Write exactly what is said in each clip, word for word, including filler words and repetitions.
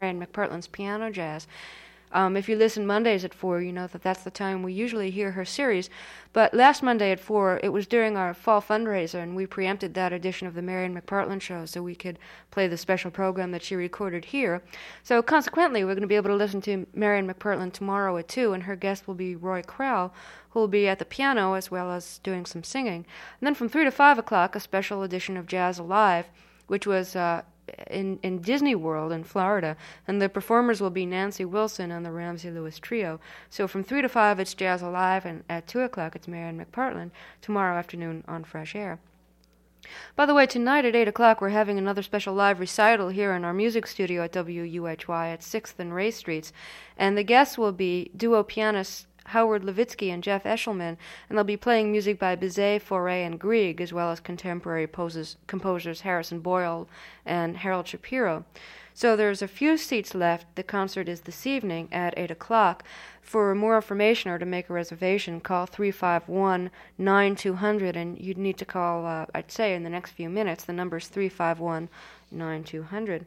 Marion McPartland's piano jazz. Um, if you listen Mondays at four, you know that that's the time we usually hear her series. But last Monday at four, it was during our fall fundraiser, and we preempted that edition of the Marion McPartland Show so we could play the special program that she recorded here. So consequently, we're going to be able to listen to Marion McPartland tomorrow at two, and her guest will be Roy Crowell, who will be at the piano as well as doing some singing. And then from three to five o'clock, a special edition of Jazz Alive, which was uh, in, in Disney World in Florida, and the performers will be Nancy Wilson and the Ramsey Lewis Trio. So from three to five, it's Jazz Alive, and at two o'clock, it's Marion McPartland, tomorrow afternoon on Fresh Air. By the way, tonight at eight o'clock, we're having another special live recital here in our music studio at W U H Y at sixth and Ray Streets, and the guests will be duo pianists Howard Levitsky and Jeff Eshelman, and they'll be playing music by Bizet, Fauré, and Grieg, as well as contemporary poses, composers Harrison Boyle and Harold Shapiro. So there's a few seats left. The concert is this evening at eight o'clock. For more information or to make a reservation, call three five one, nine two zero zero, and you'd need to call, uh, I'd say, in the next few minutes. The number's three five one, nine two zero zero.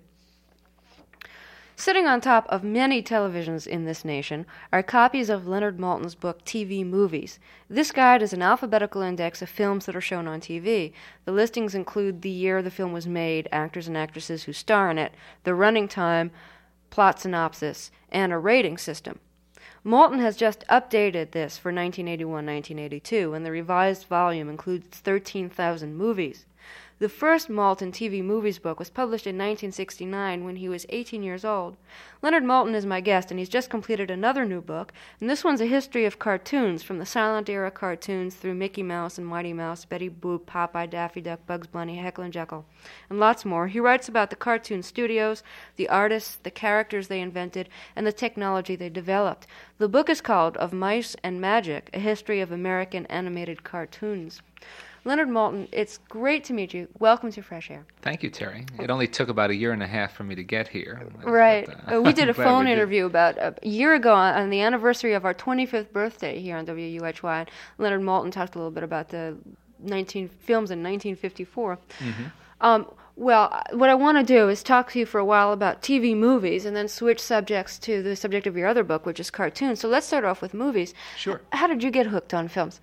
Sitting on top of many televisions in this nation are copies of Leonard Maltin's book T V Movies. This guide is an alphabetical index of films that are shown on T V. The listings include the year the film was made, actors and actresses who star in it, the running time, plot synopsis, and a rating system. Maltin has just updated this for nineteen eighty-one to nineteen eighty-two, and the revised volume includes thirteen thousand movies. The first Maltin T V Movies book was published in nineteen sixty-nine when he was eighteen years old. Leonard Maltin is my guest, and he's just completed another new book, and this one's a history of cartoons, from the silent era cartoons through Mickey Mouse and Mighty Mouse, Betty Boop, Popeye, Daffy Duck, Bugs Bunny, Heckle and Jekyll, and lots more. He writes about the cartoon studios, the artists, the characters they invented, and the technology they developed. The book is called Of Mice and Magic, A History of American Animated Cartoons. Leonard Maltin, it's great to meet you. Welcome to Fresh Air. Thank you, Terry. It only took about a year and a half for me to get here. Right. But, uh, uh, we did a phone did. interview about a year ago on, on the anniversary of our twenty-fifth birthday here on W U H Y. Leonard Maltin talked a little bit about the nineteen films in nineteen fifty-four. Mm-hmm. Um, well, what I want to do is talk to you for a while about T V movies and then switch subjects to the subject of your other book, which is cartoons. So let's start off with movies. Sure. How did you get hooked on films?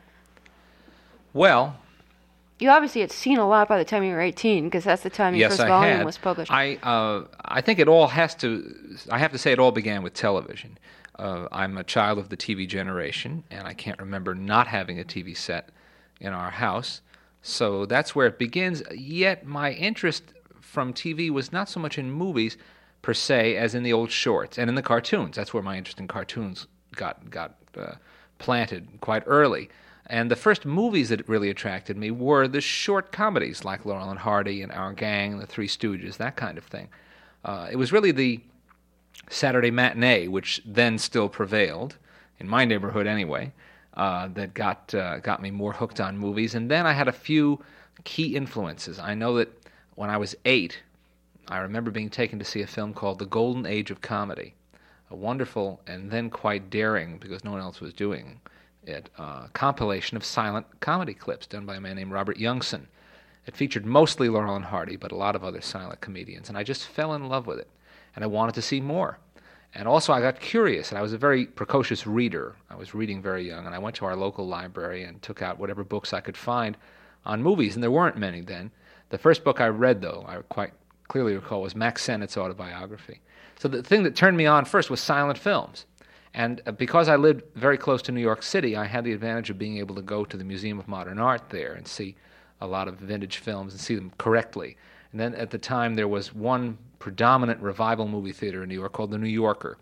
Well, you obviously had seen a lot by the time you were eighteen, because that's the time your yes, first I volume had. was published. I uh, I think it all has to. I have to say, it all began with television. Uh, I'm a child of the T V generation, and I can't remember not having a T V set in our house. So that's where it begins. Yet my interest from T V was not so much in movies per se as in the old shorts and in the cartoons. That's where my interest in cartoons got got uh, planted quite early. And the first movies that really attracted me were the short comedies like Laurel and Hardy and Our Gang, The Three Stooges, that kind of thing. Uh, it was really the Saturday matinee, which then still prevailed, in my neighborhood anyway, uh, that got uh, got me more hooked on movies. And then I had a few key influences. I know that when I was eight, I remember being taken to see a film called The Golden Age of Comedy, a wonderful and then quite daring, because no one else was doing it, uh, compilation of silent comedy clips done by a man named Robert Youngson. It featured mostly Laurel and Hardy, but a lot of other silent comedians, and I just fell in love with it, and I wanted to see more. And also I got curious, and I was a very precocious reader. I was reading very young, and I went to our local library and took out whatever books I could find on movies, and there weren't many then. The first book I read, though, I quite clearly recall, was Max Sennett's autobiography. So the thing that turned me on first was silent films. And because I lived very close to New York City, I had the advantage of being able to go to the Museum of Modern Art there and see a lot of vintage films and see them correctly. And then at the time, there was one predominant revival movie theater in New York called the New Yorker.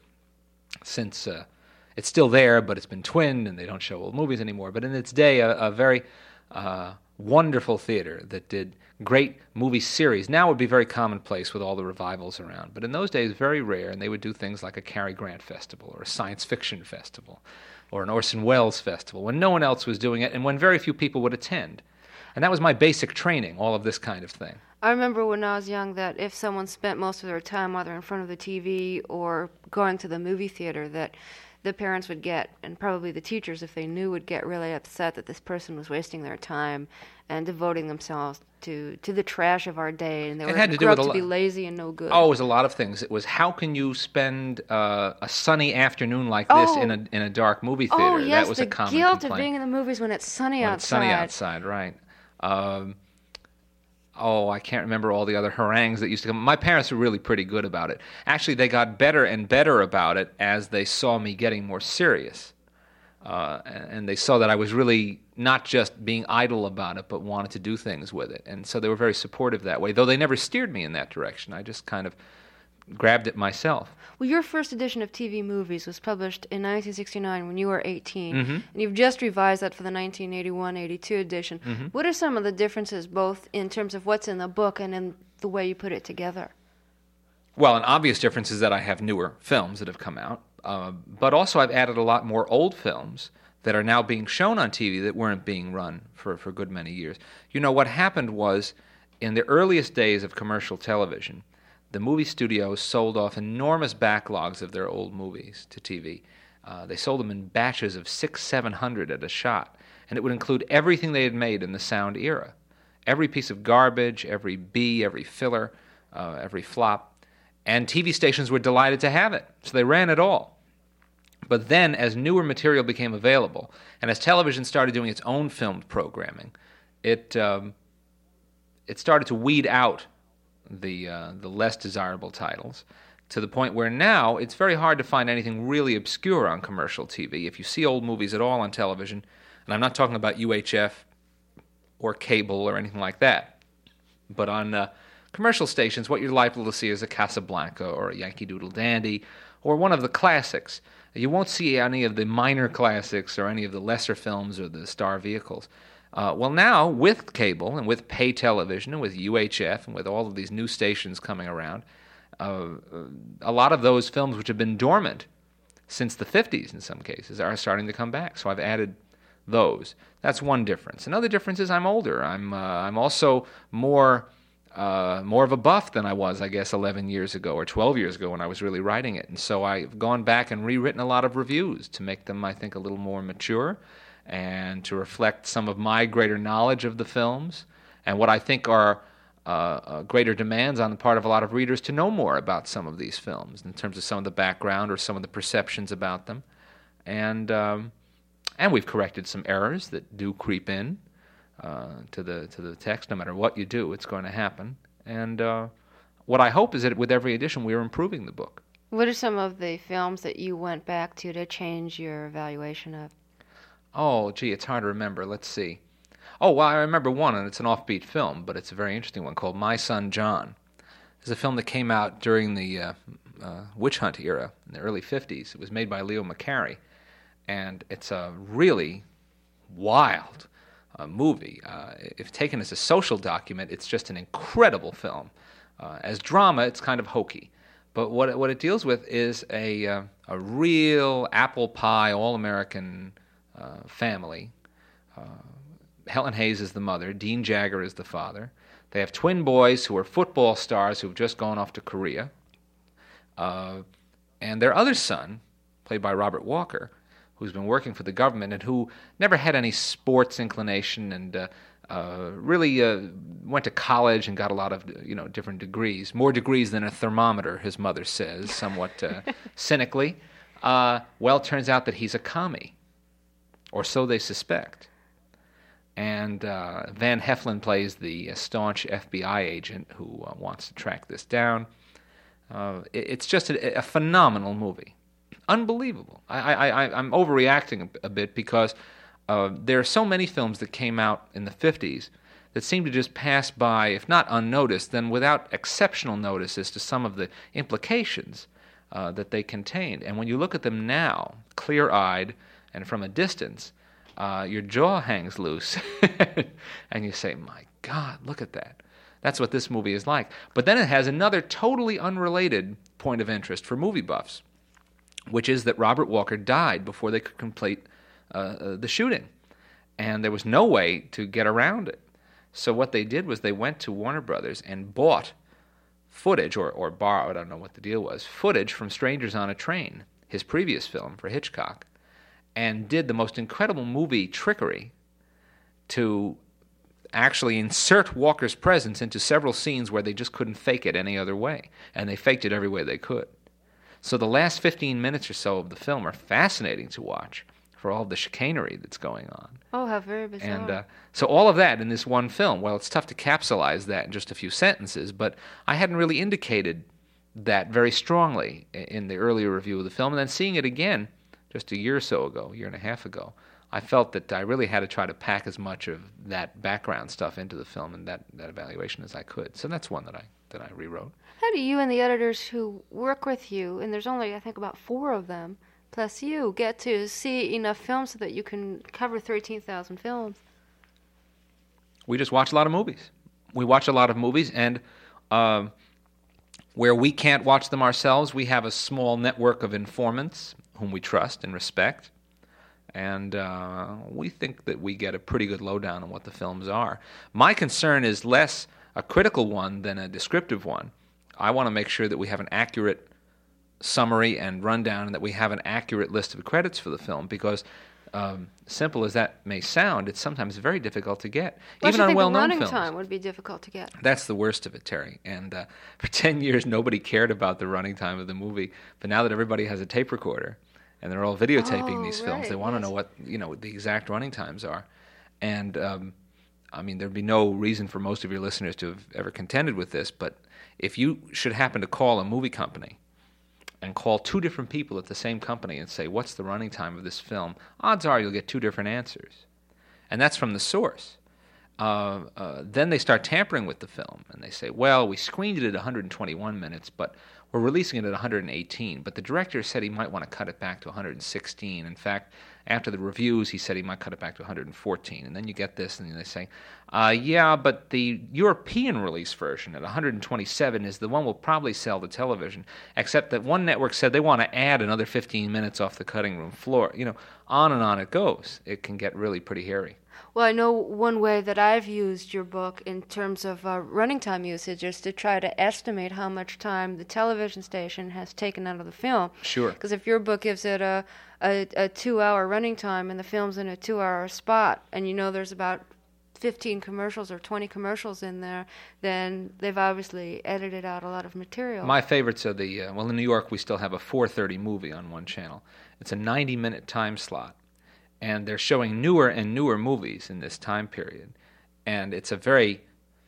Since uh, it's still there, but it's been twinned and they don't show old movies anymore. But in its day, a, a very uh, wonderful theater that did great movie series. Now it would be very commonplace with all the revivals around. But in those days, very rare, and they would do things like a Cary Grant festival or a science fiction festival or an Orson Welles festival when no one else was doing it and when very few people would attend. And that was my basic training, all of this kind of thing. I remember when I was young that if someone spent most of their time either in front of the T V or going to the movie theater, that the parents would get, and probably the teachers, if they knew, would get really upset that this person was wasting their time and devoting themselves to, to the trash of our day, and they It were had to do grew with up a to be lo- lazy and no good. Oh, it was a lot of things. It was how can you spend uh, a sunny afternoon like this Oh. in a in a dark movie theater? Oh, yes, that was the a common guilt complaint. of being in the movies when it's sunny when outside. it's sunny outside, right? Um, oh, I can't remember all the other harangues that used to come. My parents were really pretty good about it. Actually, they got better and better about it as they saw me getting more serious. Uh, and they saw that I was really not just being idle about it, but wanted to do things with it. And so they were very supportive that way, though they never steered me in that direction. I just kind of grabbed it myself. Well, your first edition of T V Movies was published in nineteen sixty-nine when you were eighteen, Mm-hmm. and you've just revised that for the nineteen eighty-one eighty-two edition. Mm-hmm. What are some of the differences, both in terms of what's in the book and in the way you put it together? Well, an obvious difference is that I have newer films that have come out, uh, but also I've added a lot more old films that are now being shown on T V that weren't being run for, for a good many years. You know, what happened was, in the earliest days of commercial television, the movie studios sold off enormous backlogs of their old movies to T V. Uh, they sold them in batches of six, seven hundred at a shot, and it would include everything they had made in the sound era. Every piece of garbage, every B, every filler, uh, every flop. And T V stations were delighted to have it, so they ran it all. But then, as newer material became available, and as television started doing its own filmed programming, it um, it started to weed out the uh, the less desirable titles, to the point where now it's very hard to find anything really obscure on commercial T V. If you see old movies at all on television, and I'm not talking about U H F or cable or anything like that, but on uh, commercial stations, what you're likely to see is a Casablanca or a Yankee Doodle Dandy or one of the classics. You won't see any of the minor classics or any of the lesser films or the star vehicles. Uh, well, now, with cable and with pay television and with U H F and with all of these new stations coming around, uh, a lot of those films which have been dormant since the fifties in some cases are starting to come back. So I've added those. That's one difference. Another difference is I'm older. I'm uh, I'm also more uh, more of a buff than I was, I guess, eleven years ago or twelve years ago when I was really writing it. And so I've gone back and rewritten a lot of reviews to make them, I think, a little more mature and to reflect some of my greater knowledge of the films and what I think are uh, uh, greater demands on the part of a lot of readers to know more about some of these films in terms of some of the background or some of the perceptions about them. And um, and we've corrected some errors that do creep in uh, to the to the text. No matter what you do, it's going to happen. And uh, what I hope is that with every edition, we are improving the book. What are some of the films that you went back to to change your evaluation of? Oh, gee, it's hard to remember. Let's see. Oh, well, I remember one, and it's an offbeat film, but it's a very interesting one called My Son John. It's a film that came out during the uh, uh, witch hunt era in the early fifties. It was made by Leo McCarey, and it's a really wild uh, movie. Uh, if taken as a social document, it's just an incredible film. Uh, as drama, it's kind of hokey. But what it, what it deals with is a, uh, a real apple pie, all-American Uh, family. Uh, Helen Hayes is the mother. Dean Jagger is the father. They have twin boys who are football stars who've just gone off to Korea. Uh, and their other son, played by Robert Walker, who's been working for the government and who never had any sports inclination and uh, uh, really uh, went to college and got a lot of you know different degrees, more degrees than a thermometer, his mother says, somewhat uh, cynically. Uh, well, it turns out that he's a commie. Or so they suspect. And uh, Van Heflin plays the uh, staunch F B I agent who uh, wants to track this down. Uh, it, it's just a, a phenomenal movie. Unbelievable. I, I, I, I'm overreacting a, a bit because uh, there are so many films that came out in the fifties that seem to just pass by, if not unnoticed, then without exceptional notice as to some of the implications uh, that they contained. And when you look at them now, clear-eyed, and from a distance, uh, your jaw hangs loose. And you say, my God, look at that. That's what this movie is like. But then it has another totally unrelated point of interest for movie buffs, which is that Robert Walker died before they could complete uh, uh, the shooting. And there was no way to get around it. So what they did was they went to Warner Brothers and bought footage, or, or borrowed, I don't know what the deal was, footage from strangers on a train. his previous film for Hitchcock, and did the most incredible movie trickery to actually insert Walker's presence into several scenes where they just couldn't fake it any other way, and they faked it every way they could. So the last fifteen minutes or so of the film are fascinating to watch for all the chicanery that's going on. Oh, how very bizarre. And uh, so all of that in this one film, well, it's tough to capsulize that in just a few sentences, but I hadn't really indicated that very strongly in the earlier review of the film. And then seeing it again just a year or so ago, a year and a half ago, I felt that I really had to try to pack as much of that background stuff into the film and that, that evaluation as I could. So that's one that I that I rewrote. How do you and the editors who work with you, and there's only, I think, about four of them, plus you, get to see enough films so that you can cover thirteen thousand films? We just watch a lot of movies. We watch a lot of movies, and um, where we can't watch them ourselves, we have a small network of informants whom we trust and respect. And uh, we think that we get a pretty good lowdown on what the films are. My concern is less a critical one than a descriptive one. I want to make sure that we have an accurate summary and rundown and that we have an accurate list of credits for the film because, um, simple as that may sound, it's sometimes very difficult to get. Well, Even I on think well-known the running films. time would be difficult to get. That's the worst of it, Terry. And uh, for ten years, nobody cared about the running time of the movie. But now that everybody has a tape recorder, and they're all videotaping Oh, these films. right, They want to yes. know what you know the exact running times are, and um, I mean there'd be no reason for most of your listeners to have ever contended with this. But if you should happen to call a movie company and call two different people at the same company and say, "What's the running time of this film?" odds are you'll get two different answers, and that's from the source. Uh, uh, then they start tampering with the film, and they say, "Well, we screened it at one hundred twenty-one minutes, but we're releasing it at one hundred eighteen, but the director said he might want to cut it back to one hundred sixteen. In fact, after the reviews, he said he might cut it back to one hundred fourteen. And then you get this, and they say, uh, yeah, but the European release version at one hundred twenty-seven is the one we'll probably sell to television, except that one network said they want to add another fifteen minutes off the cutting room floor. You know, on and on it goes. It can get really pretty hairy. Well, I know one way that I've used your book in terms of uh, running time usage is to try to estimate how much time the television station has taken out of the film. Sure. Because if your book gives it a, a, a two-hour running time and the film's in a two-hour spot, and you know there's about fifteen commercials or twenty commercials in there, then they've obviously edited out a lot of material. My favorites are the, uh, well, in New York we still have a four thirty movie on one channel. It's a ninety-minute time slot. And they're showing newer and newer movies in this time period. And it's a very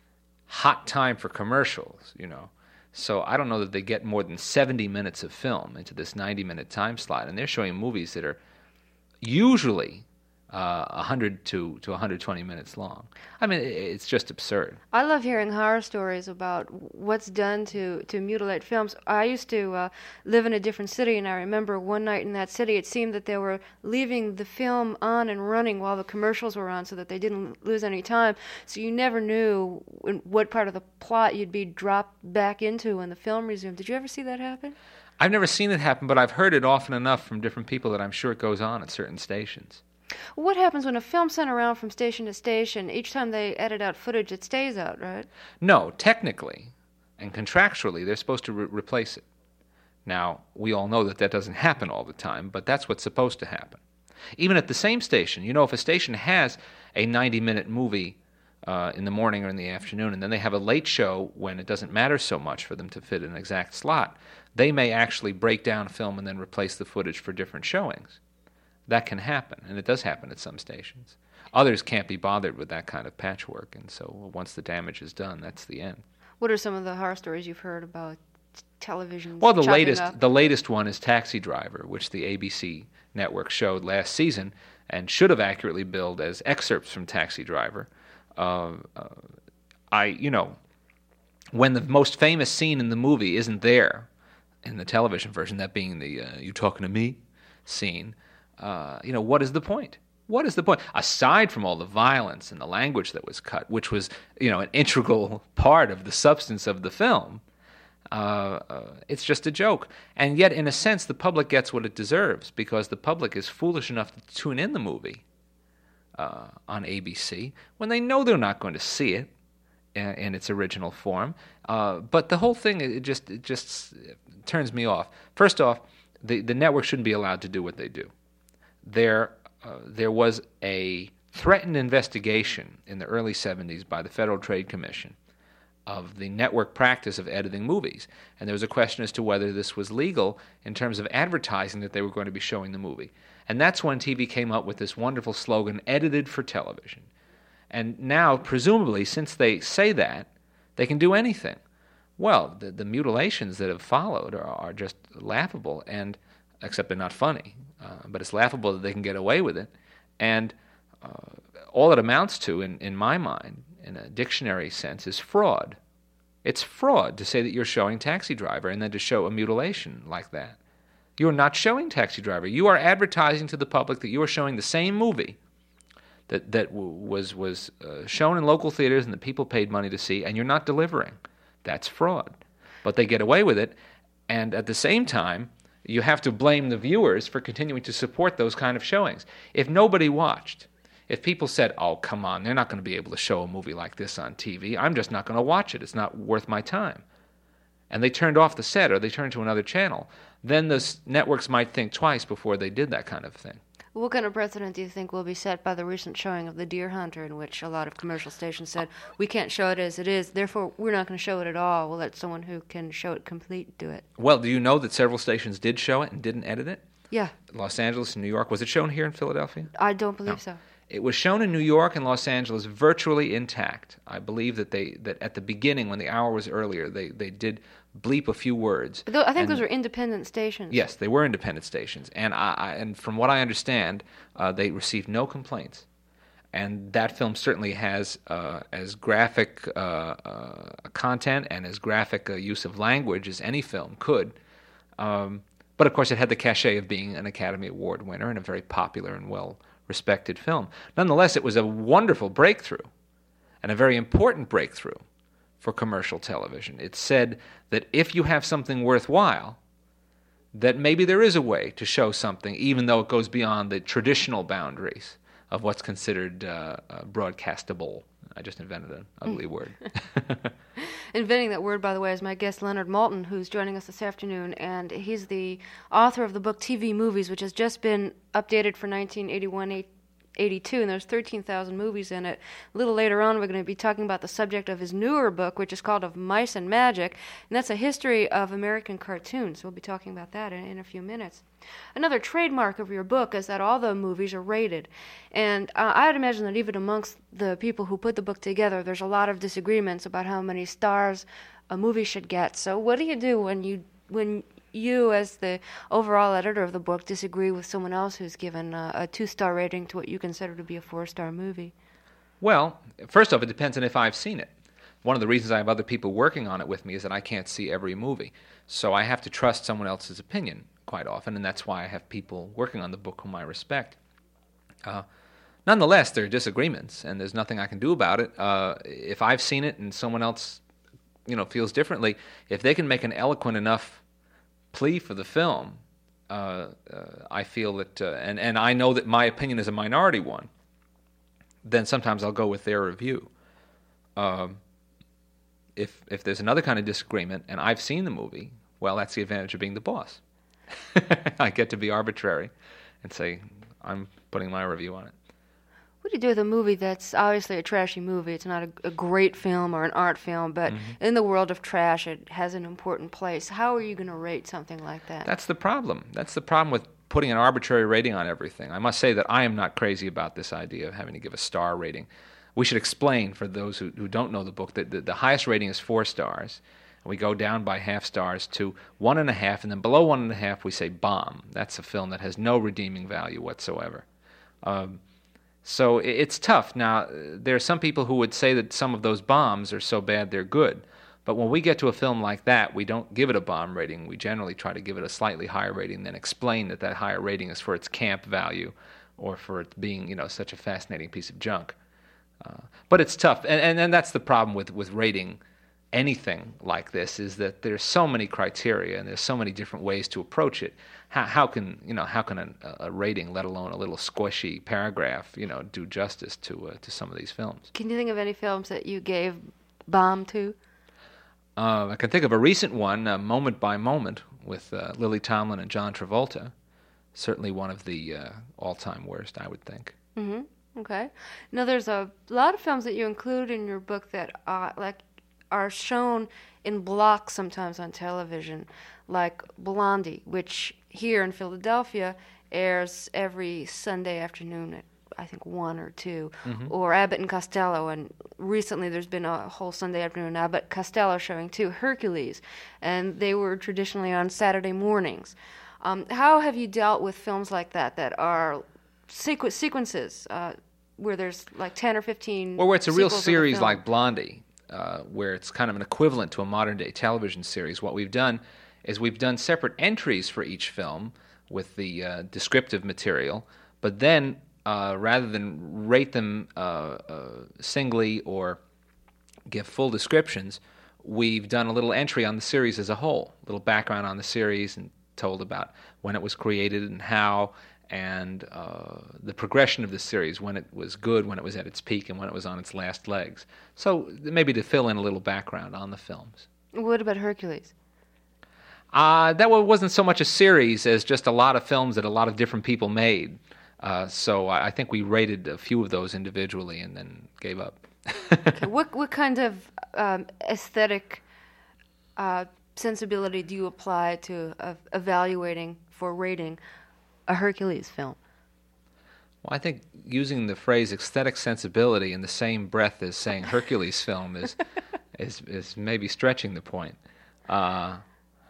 hot time for commercials, you know. So I don't know that they get more than seventy minutes of film into this ninety-minute time slot. And they're showing movies that are usually uh, one hundred to, to one hundred twenty minutes long. I mean, it's just absurd. I love hearing horror stories about what's done to, to mutilate films. I used to uh, live in a different city, and I remember one night in that city, it seemed that they were leaving the film on and running while the commercials were on so that they didn't lose any time. So you never knew in what part of the plot you'd be dropped back into when the film resumed. Did you ever see that happen? I've never seen it happen, but I've heard it often enough from different people that I'm sure it goes on at certain stations. What happens when a film's sent around from station to station? Each time they edit out footage, it stays out, right? No, technically and contractually, they're supposed to re- replace it. Now, we all know that that doesn't happen all the time, but that's what's supposed to happen. Even at the same station, you know, if a station has a ninety-minute movie uh, in the morning or in the afternoon, and then they have a late show when it doesn't matter so much for them to fit an exact slot, they may actually break down film and then replace the footage for different showings. That can happen, and it does happen at some stations. Others can't be bothered with that kind of patchwork, and so once the damage is done, that's the end. What are some of the horror stories you've heard about t- television? Well, the chopping latest up? the latest one is Taxi Driver, which the A B C network showed last season and should have accurately billed as excerpts from Taxi Driver. Uh, uh, I, you know, when the most famous scene in the movie isn't there in the television version, that being the uh, "You talking to me" scene. Uh, you know, what is the point? What is the point? Aside from all the violence and the language that was cut, which was, you know, an integral part of the substance of the film, uh, uh, it's just a joke. And yet, in a sense, the public gets what it deserves because the public is foolish enough to tune in the movie uh, on A B C when they know they're not going to see it in, in its original form. Uh, but the whole thing, it just, it just turns me off. First off, the, the network shouldn't be allowed to do what they do. There, uh, there was a threatened investigation in the early seventies by the Federal Trade Commission of the network practice of editing movies. And there was a question as to whether this was legal in terms of advertising that they were going to be showing the movie. And that's when T V came up with this wonderful slogan, edited for television. And now, presumably, since they say that, they can do anything. Well, the, the mutilations that have followed are, are just laughable, and except they're not funny. Uh, but it's laughable that they can get away with it. And uh, all it amounts to, in, in my mind, in a dictionary sense, is fraud. It's fraud to say that you're showing Taxi Driver and then to show a mutilation like that. You're not showing Taxi Driver. You are advertising to the public that you are showing the same movie that that w- was was uh, shown in local theaters and that people paid money to see, and you're not delivering. That's fraud. But they get away with it, and at the same time, you have to blame the viewers for continuing to support those kind of showings. If nobody watched, if people said, oh, come on, they're not going to be able to show a movie like this on T V, I'm just not going to watch it, it's not worth my time, and they turned off the set or they turned to another channel, then the s- networks might think twice before they did that kind of thing. What kind of precedent do you think will be set by the recent showing of The Deer Hunter, in which a lot of commercial stations said, we can't show it as it is, therefore we're not going to show it at all, we'll let someone who can show it complete do it? Well, do you know that several stations did show it and didn't edit it? Yeah. Los Angeles and New York. Was it shown here in Philadelphia? I don't believe No. so. It was shown in New York and Los Angeles virtually intact. I believe that they that at the beginning, when the hour was earlier, they, they did bleep a few words. Though I think and, those were independent stations. Yes, they were independent stations, and I, I and from what I understand, uh, they received no complaints. And that film certainly has uh, as graphic uh, uh, content and as graphic uh, use of language as any film could. Um, but of course, it had the cachet of being an Academy Award winner and a very popular and well respected film. Nonetheless, it was a wonderful breakthrough and a very important breakthrough for commercial television. It said that if you have something worthwhile, that maybe there is a way to show something, even though it goes beyond the traditional boundaries of what's considered uh, uh, broadcastable. I just invented an ugly word. Inventing that word, by the way, is my guest Leonard Maltin, who's joining us this afternoon, and he's the author of the book T V Movies, which has just been updated for nineteen eighty-one eighty-two, and there's thirteen thousand movies in it. A little later on, we're going to be talking about the subject of his newer book, which is called Of Mice and Magic, and that's a history of American cartoons. We'll be talking about that in, in a few minutes. Another trademark of your book is that all the movies are rated, and uh, I'd imagine that even amongst the people who put the book together, there's a lot of disagreements about how many stars a movie should get. So what do you do when you when you, as the overall editor of the book, disagree with someone else who's given uh, a two-star rating to what you consider to be a four-star movie? Well, first off, it depends on if I've seen it. One of the reasons I have other people working on it with me is that I can't see every movie. So I have to trust someone else's opinion quite often, and that's why I have people working on the book whom I respect. Uh, nonetheless, there are disagreements, and there's nothing I can do about it. Uh, if I've seen it and someone else, you know, feels differently, if they can make an eloquent enough plea for the film, uh, uh, I feel that, uh, and, and I know that my opinion is a minority one, then sometimes I'll go with their review. Um, if if there's another kind of disagreement and I've seen the movie, well, that's the advantage of being the boss. I get to be arbitrary and say, I'm putting my review on it. What do you do with a movie that's obviously a trashy movie? It's not a, a great film or an art film, but mm-hmm. in the world of trash, it has an important place. How are you going to rate something like that? That's the problem. That's the problem with putting an arbitrary rating on everything. I must say that I am not crazy about this idea of having to give a star rating. We should explain, for those who, who don't know the book, that the, the highest rating is four stars. And we go down by half stars to one and a half, and then below one and a half we say bomb. That's a film that has no redeeming value whatsoever. Um, So it's tough. Now, there are some people who would say that some of those bombs are so bad they're good. But when we get to a film like that, we don't give it a bomb rating. We generally try to give it a slightly higher rating, then explain that that higher rating is for its camp value or for it being, you know, such a fascinating piece of junk. Uh, but it's tough. And, and, and that's the problem with, with rating anything like this, is that there's so many criteria and there's so many different ways to approach it. How, how can you know how can a, a rating, let alone a little squishy paragraph, you know, do justice to uh, to some of these films? Can you think of any films that you gave bomb to? Uh, I can think of a recent one, uh, Moment by Moment, with uh, Lily Tomlin and John Travolta. Certainly one of the uh, all-time worst, I would think. Mm-hmm. Okay. Now, there's a lot of films that you include in your book that uh, like are shown in blocks sometimes on television, like Blondie, which here in Philadelphia airs every Sunday afternoon at, I think, one or two, mm-hmm. or Abbott and Costello, and recently there's been a whole Sunday afternoon Abbott Costello showing too, Hercules, and they were traditionally on Saturday mornings. Um, how have you dealt with films like that that are sequ- sequences uh, where there's like ten or fifteen Well, where it's a real sequels of series film? like Blondie, uh, where it's kind of an equivalent to a modern-day television series. What we've done is we've done separate entries for each film with the uh, descriptive material, but then uh, rather than rate them uh, uh, singly or give full descriptions, we've done a little entry on the series as a whole, a little background on the series, and told about when it was created and how, and uh, the progression of the series, when it was good, when it was at its peak, and when it was on its last legs. So maybe to fill in a little background on the films. What about Hercules? Uh, that wasn't so much a series as just a lot of films that a lot of different people made. Uh, so I think we rated a few of those individually and then gave up. Okay. What what kind of um, aesthetic uh, sensibility do you apply to uh, evaluating for rating a Hercules film? Well, I think using the phrase aesthetic sensibility in the same breath as saying Hercules film is is is maybe stretching the point. Uh,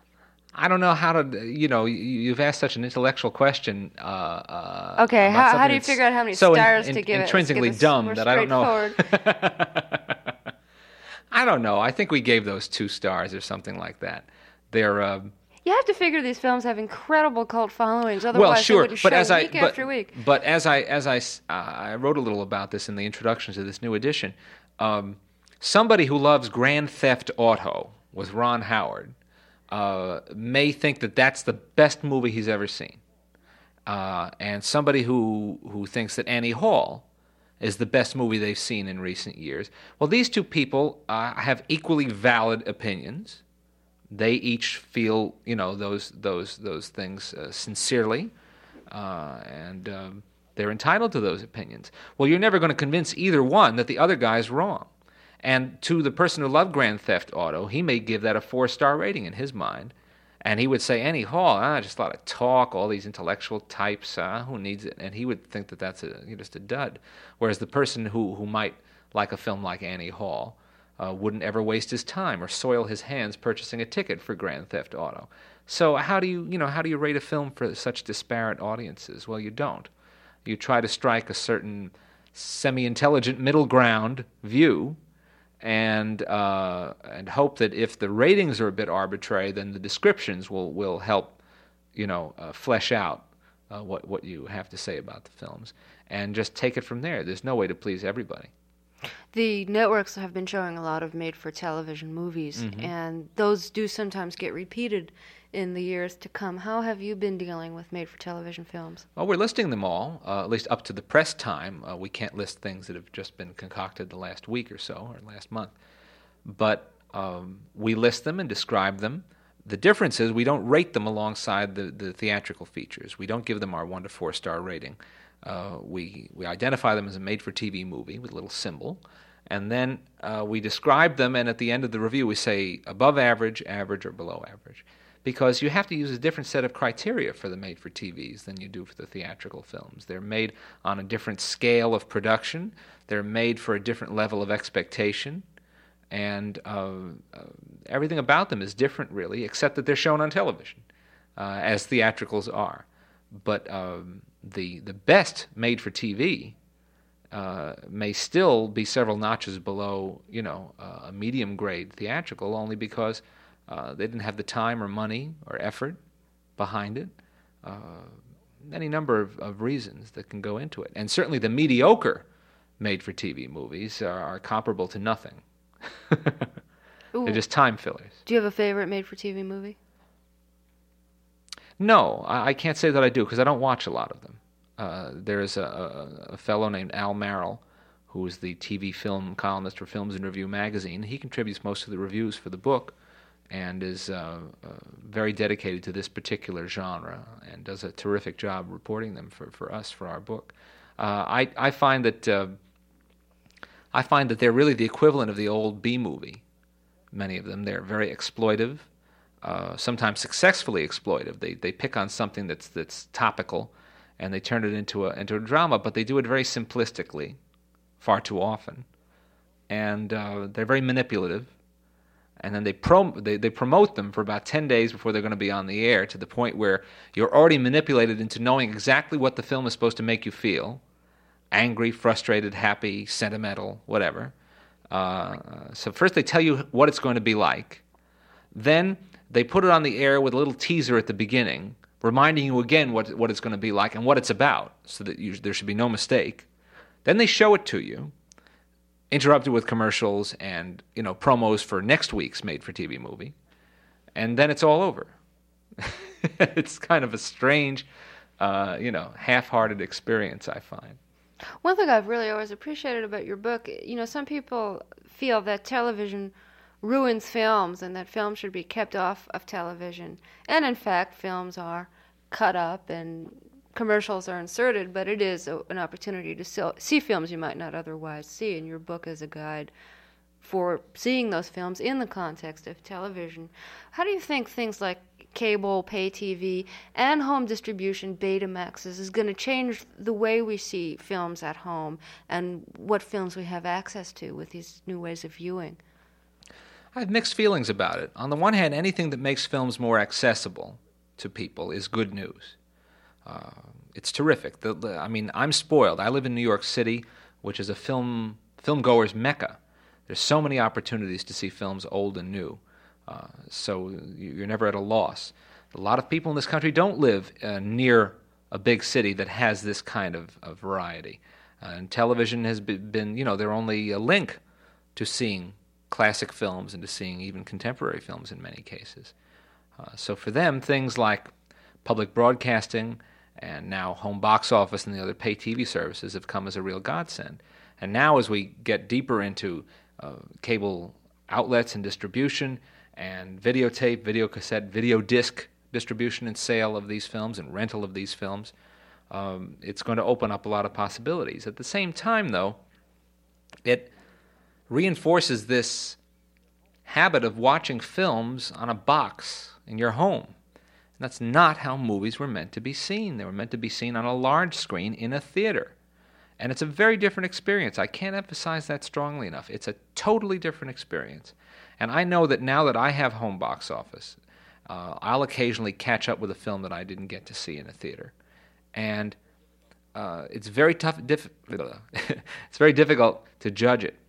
I don't know how to, you know, you've asked such an intellectual question. Uh, uh, okay, how, how do you figure out how many so stars in, to in, give intrinsically it? Intrinsically dumb that I don't know. straightforward. I don't know. I think we gave those two stars or something like that. They're. Uh, you have to figure these films have incredible cult followings. Otherwise, well, sure, they wouldn't but show as I week but, after week. but as I as I uh, I wrote a little about this in the introduction to this new edition. Um, somebody who loves Grand Theft Auto with Ron Howard uh, may think that that's the best movie he's ever seen, uh, and somebody who who thinks that Annie Hall is the best movie they've seen in recent years. Well, these two people uh, have equally valid opinions. They each feel, you know, those those those things uh, sincerely, uh, and um, they're entitled to those opinions. Well, you're never going to convince either one that the other guy's wrong. And to the person who loved Grand Theft Auto, he may give that a four-star rating in his mind, and he would say, Annie Hall, ah, just a lot of talk, all these intellectual types, uh, who needs it? And he would think that that's a, just a dud. Whereas the person who, who might like a film like Annie Hall uh, wouldn't ever waste his time or soil his hands purchasing a ticket for Grand Theft Auto. So how do you, you know, how do you rate a film for such disparate audiences? Well, you don't. You try to strike a certain semi-intelligent middle ground view, and uh, and hope that if the ratings are a bit arbitrary, then the descriptions will, will help, you know, uh, flesh out uh, what what you have to say about the films, and just take it from there. There's no way to please everybody. The networks have been showing a lot of made-for-television movies, mm-hmm. and those do sometimes get repeated in the years to come. How have you been dealing with made-for-television films? Well, we're listing them all, uh, at least up to the press time. Uh, we can't list things that have just been concocted the last week or so, or last month. But um, we list them and describe them. The difference is we don't rate them alongside the, the theatrical features. We don't give them our one to four star rating. Uh, we we identify them as a made-for-T V movie with a little symbol, and then uh, we describe them, and at the end of the review we say above average, average, or below average. Because you have to use a different set of criteria for the made-for-T Vs than you do for the theatrical films. They're made on a different scale of production. They're made for a different level of expectation. And uh, uh, everything about them is different, really, except that they're shown on television, uh, as theatricals are. But um, the the best made-for-T V uh, may still be several notches below, you know, uh, a medium-grade theatrical, only because Uh, they didn't have the time or money or effort behind it. Uh, any number of, of reasons that can go into it. And certainly the mediocre made-for-T V movies are, are comparable to nothing. They're just time fillers. Do you have a favorite made-for-T V movie? No, I, I can't say that I do because I don't watch a lot of them. Uh, there is a, a, a fellow named Al Merrill, who is the T V film columnist for Films and Review magazine. He contributes most of the reviews for the book, and is uh, uh, very dedicated to this particular genre and does a terrific job reporting them for, for us for our book. Uh, I I find that uh, I find that they're really the equivalent of the old B movie. Many of them, they're very exploitive, uh, sometimes successfully exploitive. They they pick on something that's that's topical, and they turn it into a into a drama. But they do it very simplistically, far too often, and uh, they're very manipulative. And then they, prom- they they promote them for about ten days before they're going to be on the air, to the point where you're already manipulated into knowing exactly what the film is supposed to make you feel: angry, frustrated, happy, sentimental, whatever. Uh, so first they tell you what it's going to be like. Then they put it on the air with a little teaser at the beginning, reminding you again what what it's going to be like and what it's about, so that you, there should be no mistake. Then they show it to you, interrupted with commercials and, you know, promos for next week's made-for-T V movie, and then it's all over. It's kind of a strange, uh, you know, half-hearted experience, I find. One thing I've really always appreciated about your book, you know, some people feel that television ruins films and that films should be kept off of television. And in fact, films are cut up and commercials are inserted, but it is a, an opportunity to sell, see films you might not otherwise see, and your book is a guide for seeing those films in the context of television. How do you think things like cable, pay T V, and home distribution, Betamaxes, is going to change the way we see films at home and what films we have access to with these new ways of viewing? I have mixed feelings about it. On the one hand, anything that makes films more accessible to people is good news. Uh, it's terrific. The, the, I mean, I'm spoiled. I live in New York City, which is a film film goer's mecca. There's so many opportunities to see films old and new, uh, so you're never at a loss. A lot of people in this country don't live uh, near a big city that has this kind of, of variety. Uh, and television has been, you know, they're only a link to seeing classic films and to seeing even contemporary films in many cases. Uh, so for them, things like public broadcasting and now home box office and the other pay T V services have come as a real godsend. And now as we get deeper into uh, cable outlets and distribution and videotape, video cassette, video disc distribution and sale of these films and rental of these films, um, it's going to open up a lot of possibilities. At the same time, though, it reinforces this habit of watching films on a box in your home. And that's not how movies were meant to be seen. They were meant to be seen on a large screen in a theater. And it's a very different experience. I can't emphasize that strongly enough. It's a totally different experience. And I know that now that I have home box office, uh, I'll occasionally catch up with a film that I didn't get to see in a theater. And uh, it's very tough. Diff- it's very difficult to judge it,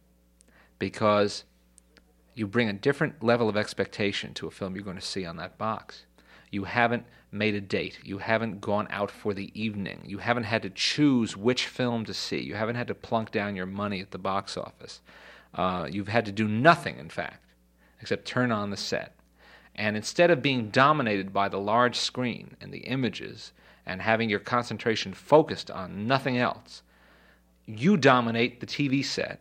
because you bring a different level of expectation to a film you're going to see on that box. You haven't made a date. You haven't gone out for the evening. You haven't had to choose which film to see. You haven't had to plunk down your money at the box office. Uh, you've had to do nothing, in fact, except turn on the set. And instead of being dominated by the large screen and the images and having your concentration focused on nothing else, you dominate the T V set.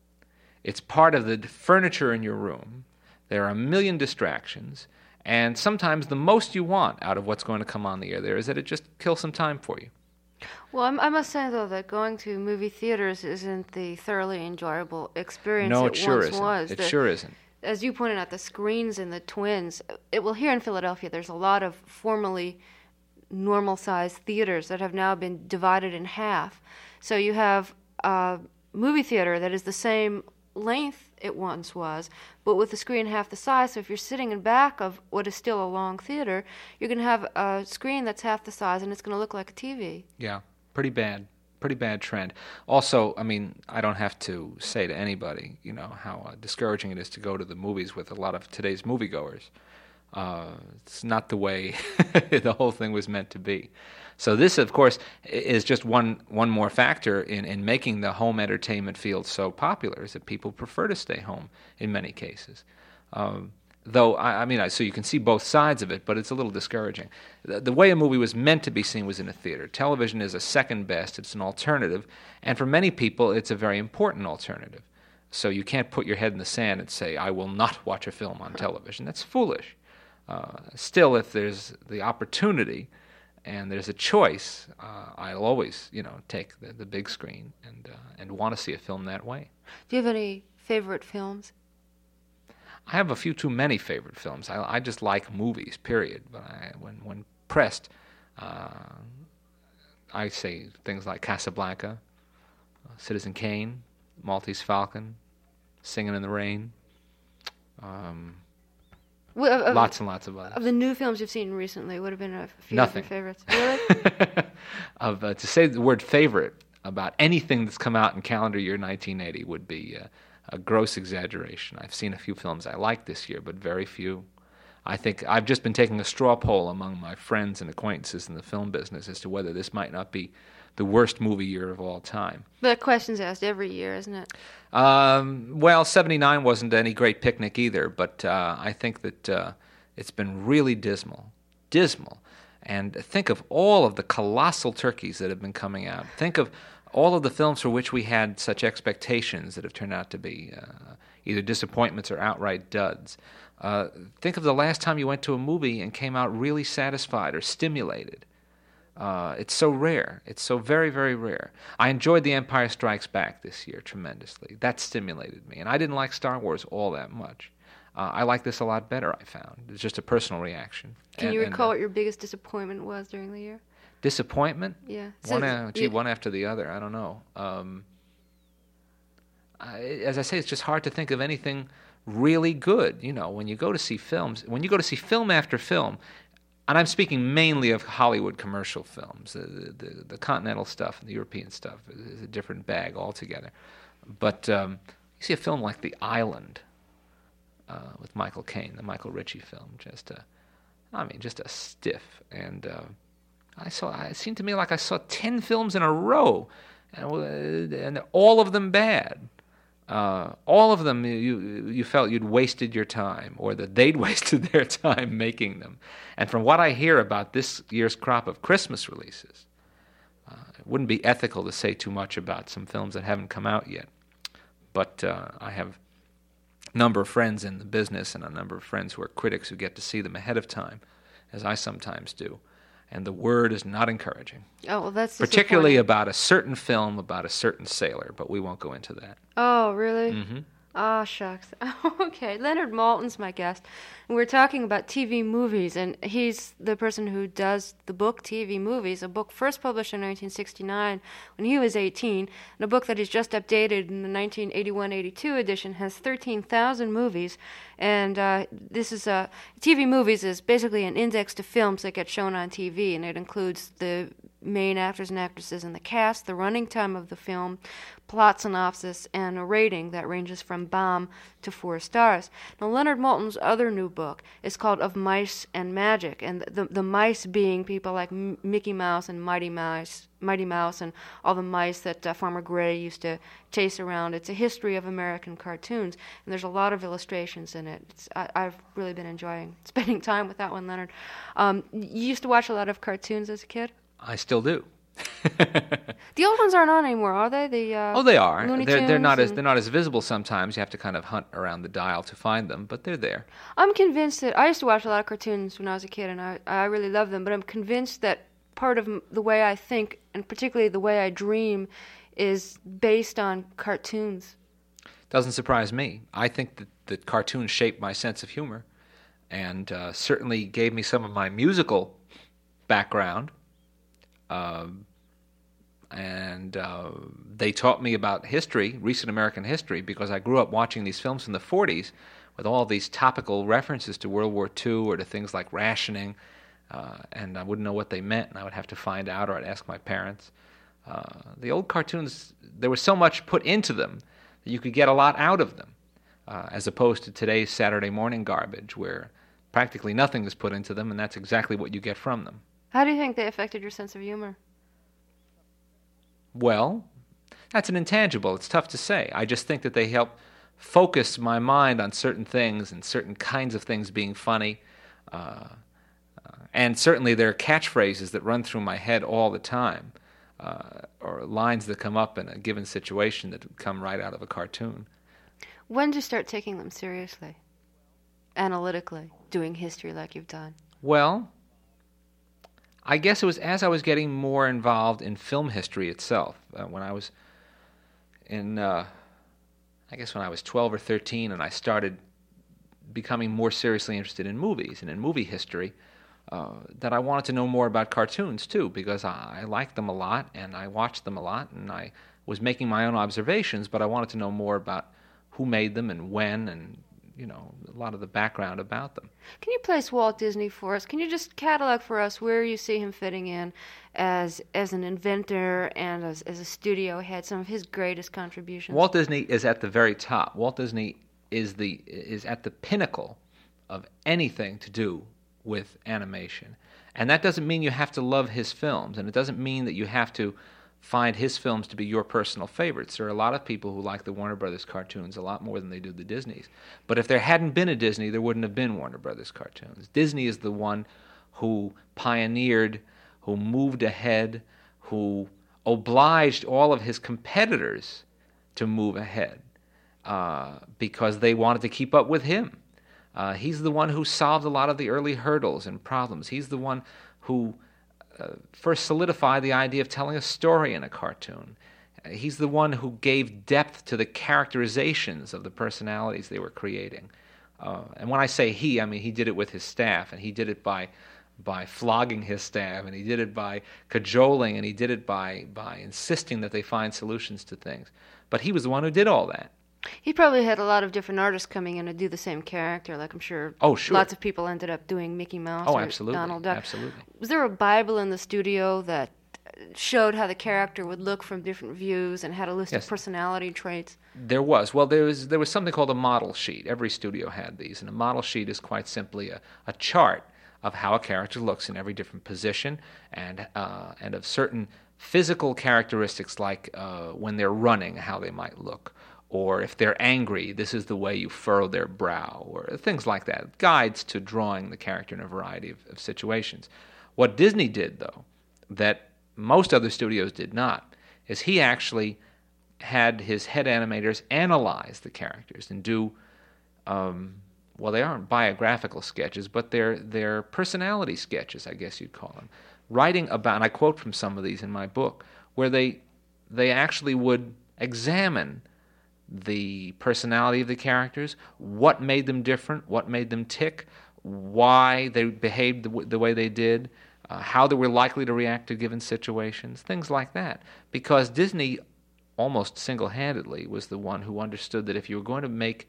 It's part of the furniture in your room. There are a million distractions. And sometimes the most you want out of what's going to come on the air there is that it just kills some time for you. Well, I'm, I must say, though, that going to movie theaters isn't the thoroughly enjoyable experience no, it, it sure once isn't. was. It the, sure isn't. As you pointed out, the screens in the Twins, it, well, here in Philadelphia, there's a lot of formerly normal-sized theaters that have now been divided in half. So you have a movie theater that is the same length it once was, but with the screen half the size. So if you're sitting in back of what is still a long theater, you're going to have a screen that's half the size, and it's going to look like a T V. Yeah, pretty bad. Pretty bad trend. Also, I mean, I don't have to say to anybody, you know, how uh, discouraging it is to go to the movies with a lot of today's moviegoers. Uh, it's not the way the whole thing was meant to be. So this, of course, is just one one more factor in, in making the home entertainment field so popular, is that people prefer to stay home in many cases. Um, though, I, I mean, I, so you can see both sides of it, but it's a little discouraging. The, the way a movie was meant to be seen was in a theater. Television is a second best. It's an alternative. And for many people, it's a very important alternative. So you can't put your head in the sand and say, I will not watch a film on television. That's foolish. Uh, still, if there's the opportunity and there's a choice, uh, I'll always, you know, take the, the big screen and uh, and want to see a film that way. Do you have any favorite films? I have a few too many favorite films. I, I just like movies, period. But I, when when pressed, uh, I say things like Casablanca, uh, Citizen Kane, Maltese Falcon, Singing in the Rain. Um, Well, of, of, lots and lots of others. Of the new films you've seen recently, would have been a few Nothing. of your favorites. Really? of uh, to say the word favorite about anything that's come out in calendar year nineteen eighty would be uh, a gross exaggeration. I've seen a few films I like this year, but very few. I think I've just been taking a straw poll among my friends and acquaintances in the film business as to whether this might not be the worst movie year of all time. But that question's asked every year, isn't it? Um, well, seventy-nine wasn't any great picnic either, but uh, I think that uh, it's been really dismal. Dismal. And think of all of the colossal turkeys that have been coming out. Think of all of the films for which we had such expectations that have turned out to be uh, either disappointments or outright duds. Uh, think of the last time you went to a movie and came out really satisfied or stimulated. Uh, it's so rare. It's so very, very rare. I enjoyed The Empire Strikes Back this year tremendously. That stimulated me. And I didn't like Star Wars all that much. Uh, I like this a lot better, I found. It's just a personal reaction. Can and, you recall and, uh, what your biggest disappointment was during the year? Disappointment? Yeah. One, So, uh, gee, you- one after the other. I don't know. Um, I, as I say, it's just hard to think of anything really good. You know, when you go to see films, when you go to see film after film, and I'm speaking mainly of Hollywood commercial films. The, the, the continental stuff and the European stuff is a different bag altogether. But um, you see a film like The Island uh, with Michael Caine, the Michael Ritchie film, just a, I mean, just a stiff. And uh, I saw. It seemed to me like I saw ten films in a row, and, and all of them bad. Uh, all of them, you you felt you'd wasted your time, or that they'd wasted their time making them. And from what I hear about this year's crop of Christmas releases, uh, it wouldn't be ethical to say too much about some films that haven't come out yet. But uh, I have a number of friends in the business and a number of friends who are critics who get to see them ahead of time, as I sometimes do. And the word is not encouraging. Oh, well, that's Particularly disappointing. about a certain film about a certain sailor, but we won't go into that. Oh, really? Mm-hmm. Oh, shucks. Okay, Leonard Maltin's my guest. And we're talking about T V movies, and he's the person who does the book T V Movies, a book first published in nineteen sixty-nine when he was eighteen, and a book that he's just updated in the nineteen eighty-one eighty-two edition, has thirteen thousand movies. And uh, this is a T V Movies is basically an index to films that get shown on T V, and it includes the main actors and actresses in the cast, the running time of the film, plot synopsis, and a rating that ranges from bomb to four stars. Now, Leonard Maltin's other new book is called Of Mice and Magic, and the the mice being people like M- Mickey Mouse and Mighty Mouse, Mighty Mouse, and all the mice that uh, Farmer Gray used to chase around. It's a history of American cartoons, and there's a lot of illustrations in it. It's, I, I've really been enjoying spending time with that one, Leonard. Um, you used to watch a lot of cartoons as a kid? I still do. The old ones aren't on anymore, are they? The uh, Oh, they are. Looney They're they're not Tunes as and- they're not as visible sometimes. You have to kind of hunt around the dial to find them, but they're there. I'm convinced that I used to watch a lot of cartoons when I was a kid, and I I really love them. But I'm convinced that part of m- the way I think, and particularly the way I dream, is based on cartoons. Doesn't surprise me. I think that, that cartoons shaped my sense of humor, and uh, certainly gave me some of my musical background. Um, and uh, they taught me about history, recent American history, because I grew up watching these films from the forties with all these topical references to World War Two or to things like rationing, uh, and I wouldn't know what they meant, and I would have to find out, or I'd ask my parents. Uh, the old cartoons, there was so much put into them that you could get a lot out of them, uh, as opposed to today's Saturday morning garbage, where practically nothing is put into them, and that's exactly what you get from them. How do you think they affected your sense of humor? Well, that's an intangible. It's tough to say. I just think that they help focus my mind on certain things and certain kinds of things being funny. Uh, uh, and certainly there are catchphrases that run through my head all the time, uh, or lines that come up in a given situation that come right out of a cartoon. When did you start taking them seriously, analytically, doing history like you've done? Well, I guess it was as I was getting more involved in film history itself. Uh, when I was in, uh, I guess when I was twelve or thirteen, and I started becoming more seriously interested in movies and in movie history, uh, that I wanted to know more about cartoons too, because I, I liked them a lot and I watched them a lot, and I was making my own observations, but I wanted to know more about who made them and when, and you know, a lot of the background about them. Can you place Walt Disney for us? Can you just catalog for us where you see him fitting in as as an inventor and as, as a studio head, some of his greatest contributions? Walt Disney is at the very top. Walt Disney is the is at the pinnacle of anything to do with animation. And that doesn't mean you have to love his films, and it doesn't mean that you have to find his films to be your personal favorites. There are a lot of people who like the Warner Brothers cartoons a lot more than they do the Disneys. But if there hadn't been a Disney, there wouldn't have been Warner Brothers cartoons. Disney is the one who pioneered, who moved ahead, who obliged all of his competitors to move ahead uh, because they wanted to keep up with him. Uh, he's the one who solved a lot of the early hurdles and problems. He's the one who Uh, first solidified the idea of telling a story in a cartoon. Uh, he's the one who gave depth to the characterizations of the personalities they were creating. Uh, and when I say he, I mean he did it with his staff, and he did it by by flogging his staff, and he did it by cajoling, and he did it by, by insisting that they find solutions to things. But he was the one who did all that. He probably had a lot of different artists coming in to do the same character. Like I'm sure, oh, sure. lots of people ended up doing Mickey Mouse oh, or absolutely. Donald Duck. Absolutely. Was there a Bible in the studio that showed how the character would look from different views and had a list Yes. of personality traits? There was. Well, there was there was something called a model sheet. Every studio had these. And a model sheet is quite simply a, a chart of how a character looks in every different position and uh, and of certain physical characteristics like uh, when they're running, how they might look. Or if they're angry, this is the way you furrow their brow, or things like that. Guides to drawing the character in a variety of, of situations. What Disney did, though, that most other studios did not, is he actually had his head animators analyze the characters and do, um, well, they aren't biographical sketches, but they're, they're personality sketches, I guess you'd call them. Writing about, and I quote from some of these in my book, where they they actually would examine the personality of the characters, what made them different, what made them tick, why they behaved the, w- the way they did, uh, how they were likely to react to given situations, things like that. Because Disney, almost single-handedly, was the one who understood that if you were going to make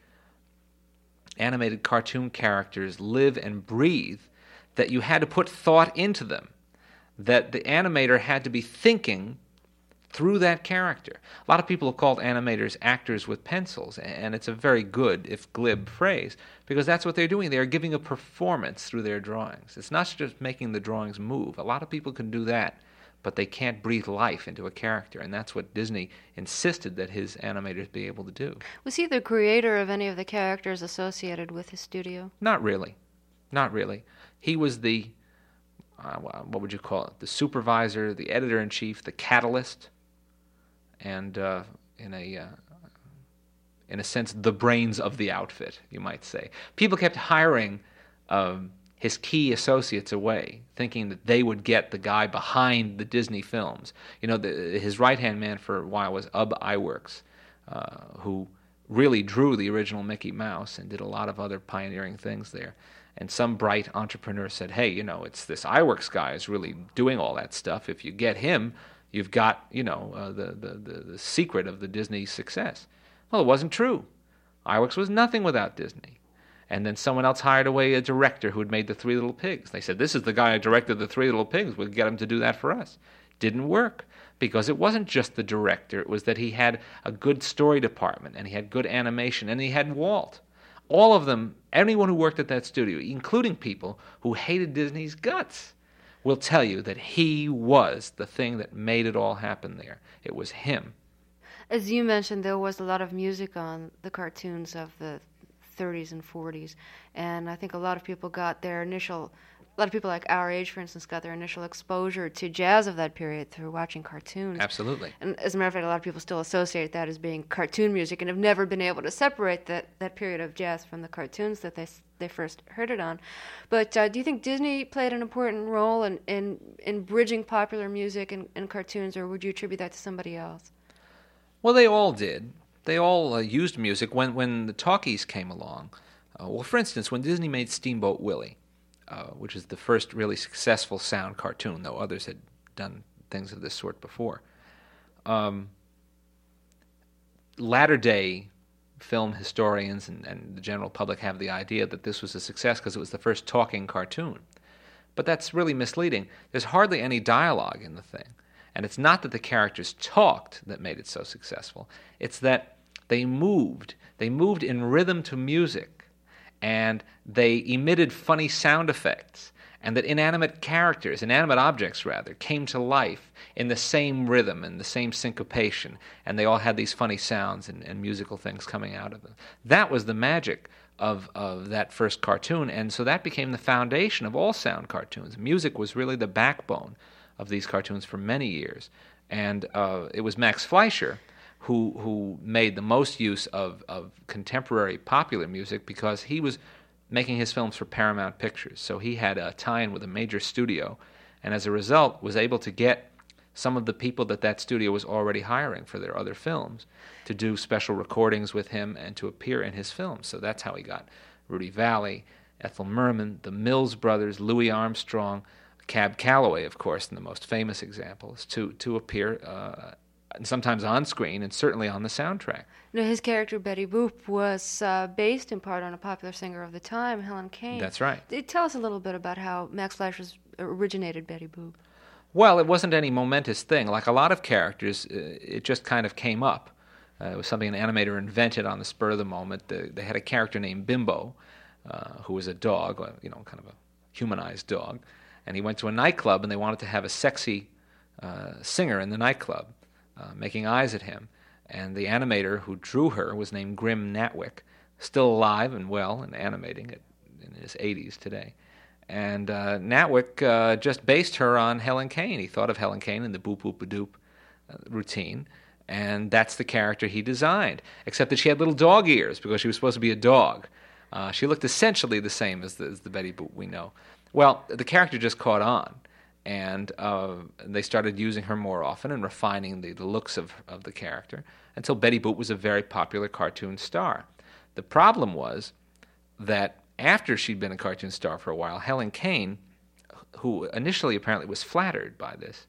animated cartoon characters live and breathe, that you had to put thought into them, that the animator had to be thinking through that character. A lot of people have called animators actors with pencils, and it's a very good, if glib, phrase, because that's what they're doing. They're giving a performance through their drawings. It's not just making the drawings move. A lot of people can do that, but they can't breathe life into a character, and that's what Disney insisted that his animators be able to do. Was he the creator of any of the characters associated with his studio? Not really. Not really. He was the, uh, what would you call it, the supervisor, the editor-in-chief, the catalyst, and uh, in a uh, in a sense, the brains of the outfit, you might say. People kept hiring um, his key associates away, thinking that they would get the guy behind the Disney films. You know, the, his right-hand man for a while was Ub Iwerks, uh, who really drew the original Mickey Mouse and did a lot of other pioneering things there. And some bright entrepreneur said, hey, you know, it's this Iwerks guy is really doing all that stuff. If you get him, you've got, you know, uh, the, the, the, the secret of the Disney success. Well, it wasn't true. Iwerks was nothing without Disney. And then someone else hired away a director who had made the Three Little Pigs. They said, this is the guy who directed the Three Little Pigs. We'll get him to do that for us. Didn't work, because it wasn't just the director. It was that he had a good story department, and he had good animation, and he had Walt. All of them, anyone who worked at that studio, including people who hated Disney's guts, will tell you that he was the thing that made it all happen there. It was him. As you mentioned, there was a lot of music on the cartoons of the thirties and forties, and I think a lot of people got their initial a lot of people like our age, for instance, got their initial exposure to jazz of that period through watching cartoons. Absolutely. And as a matter of fact, a lot of people still associate that as being cartoon music and have never been able to separate that, that period of jazz from the cartoons that they they first heard it on. But uh, do you think Disney played an important role in, in, in bridging popular music and, and cartoons, or would you attribute that to somebody else? Well, they all did. They all uh, used music. When, when the talkies came along, uh, well, for instance, when Disney made Steamboat Willie, Uh, which is the first really successful sound cartoon, though others had done things of this sort before. Um, latter-day film historians and, and the general public have the idea that this was a success because it was the first talking cartoon. But that's really misleading. There's hardly any dialogue in the thing. And it's not that the characters talked that made it so successful. It's that they moved. They moved in rhythm to music. And they emitted funny sound effects, and that inanimate characters, inanimate objects rather, came to life in the same rhythm and the same syncopation, and they all had these funny sounds and, and musical things coming out of them. That was the magic of, of that first cartoon, and so that became the foundation of all sound cartoons. Music was really the backbone of these cartoons for many years, and uh, it was Max Fleischer who who made the most use of, of contemporary popular music because he was making his films for Paramount Pictures. So he had a tie-in with a major studio, and as a result was able to get some of the people that that studio was already hiring for their other films to do special recordings with him and to appear in his films. So that's how he got Rudy Vallee, Ethel Merman, the Mills Brothers, Louis Armstrong, Cab Calloway, of course, and the most famous examples, to, to appear uh, and sometimes on screen, and certainly on the soundtrack. Now, his character, Betty Boop, was uh, based in part on a popular singer of the time, Helen Kane. That's right. Tell us a little bit about how Max Fleischer originated Betty Boop. Well, it wasn't any momentous thing. Like a lot of characters, it just kind of came up. Uh, it was something an animator invented on the spur of the moment. They, they had a character named Bimbo, uh, who was a dog, you know, kind of a humanized dog. And he went to a nightclub, and they wanted to have a sexy uh, singer in the nightclub. Uh, making eyes at him, and the animator who drew her was named Grim Natwick, still alive and well and animating it in his eighties today. And uh, Natwick uh, just based her on Helen Kane. He thought of Helen Kane in the boop boop a doop uh, routine, and that's the character he designed, except that she had little dog ears because she was supposed to be a dog. Uh, she looked essentially the same as the, as the Betty Boop we know. Well, the character just caught on. And uh, they started using her more often and refining the, the looks of, of the character until Betty Boop was a very popular cartoon star. The problem was that after she'd been a cartoon star for a while, Helen Kane, who initially apparently was flattered by this,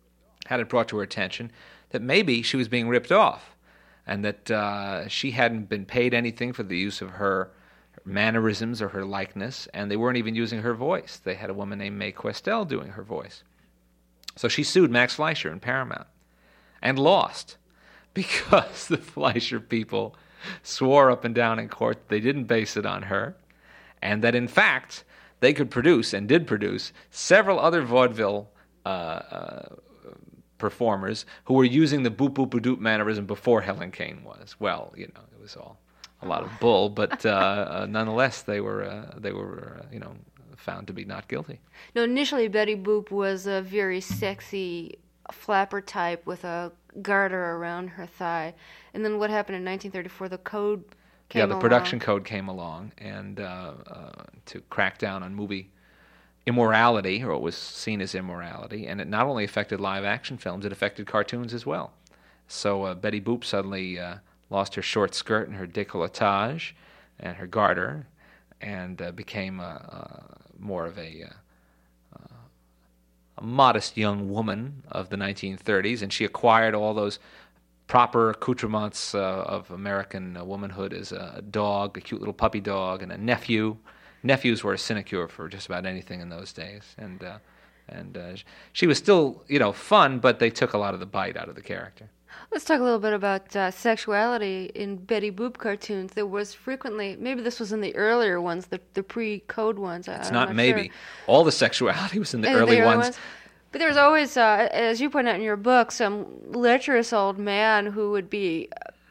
had it brought to her attention that maybe she was being ripped off and that uh, she hadn't been paid anything for the use of her mannerisms or her likeness, and they weren't even using her voice. They had a woman named Mae Questel doing her voice. So she sued Max Fleischer and Paramount and lost because the Fleischer people swore up and down in court they didn't base it on her, and that in fact they could produce and did produce several other vaudeville uh, uh, performers who were using the boop boop a doop mannerism before Helen Kane was. Well, you know, it was all a lot of bull, but uh, uh, nonetheless, they were uh, they were uh, you know found to be not guilty. No, initially Betty Boop was a very sexy flapper type with a garter around her thigh, and then what happened in nineteen thirty-four? The code came yeah, the along. production code came along, and uh, uh, to crack down on movie immorality, or what was seen as immorality, and it not only affected live action films, it affected cartoons as well. So uh, Betty Boop suddenly Uh, lost her short skirt and her décolletage and her garter, and uh, became uh, uh, more of a, uh, uh, a modest young woman of the nineteen thirties, and she acquired all those proper accoutrements uh, of American uh, womanhood as a dog, a cute little puppy dog, and a nephew. Nephews were a sinecure for just about anything in those days, and uh, and uh, she was still, you know, fun, but they took a lot of the bite out of the character. Let's talk a little bit about uh, sexuality in Betty Boop cartoons. There was frequently, maybe this was in the earlier ones, the the pre-code ones. It's I'm not, not maybe. Sure. All the sexuality was in the In early, the early ones. ones. But there was always, uh, as you point out in your book, some lecherous old man who would be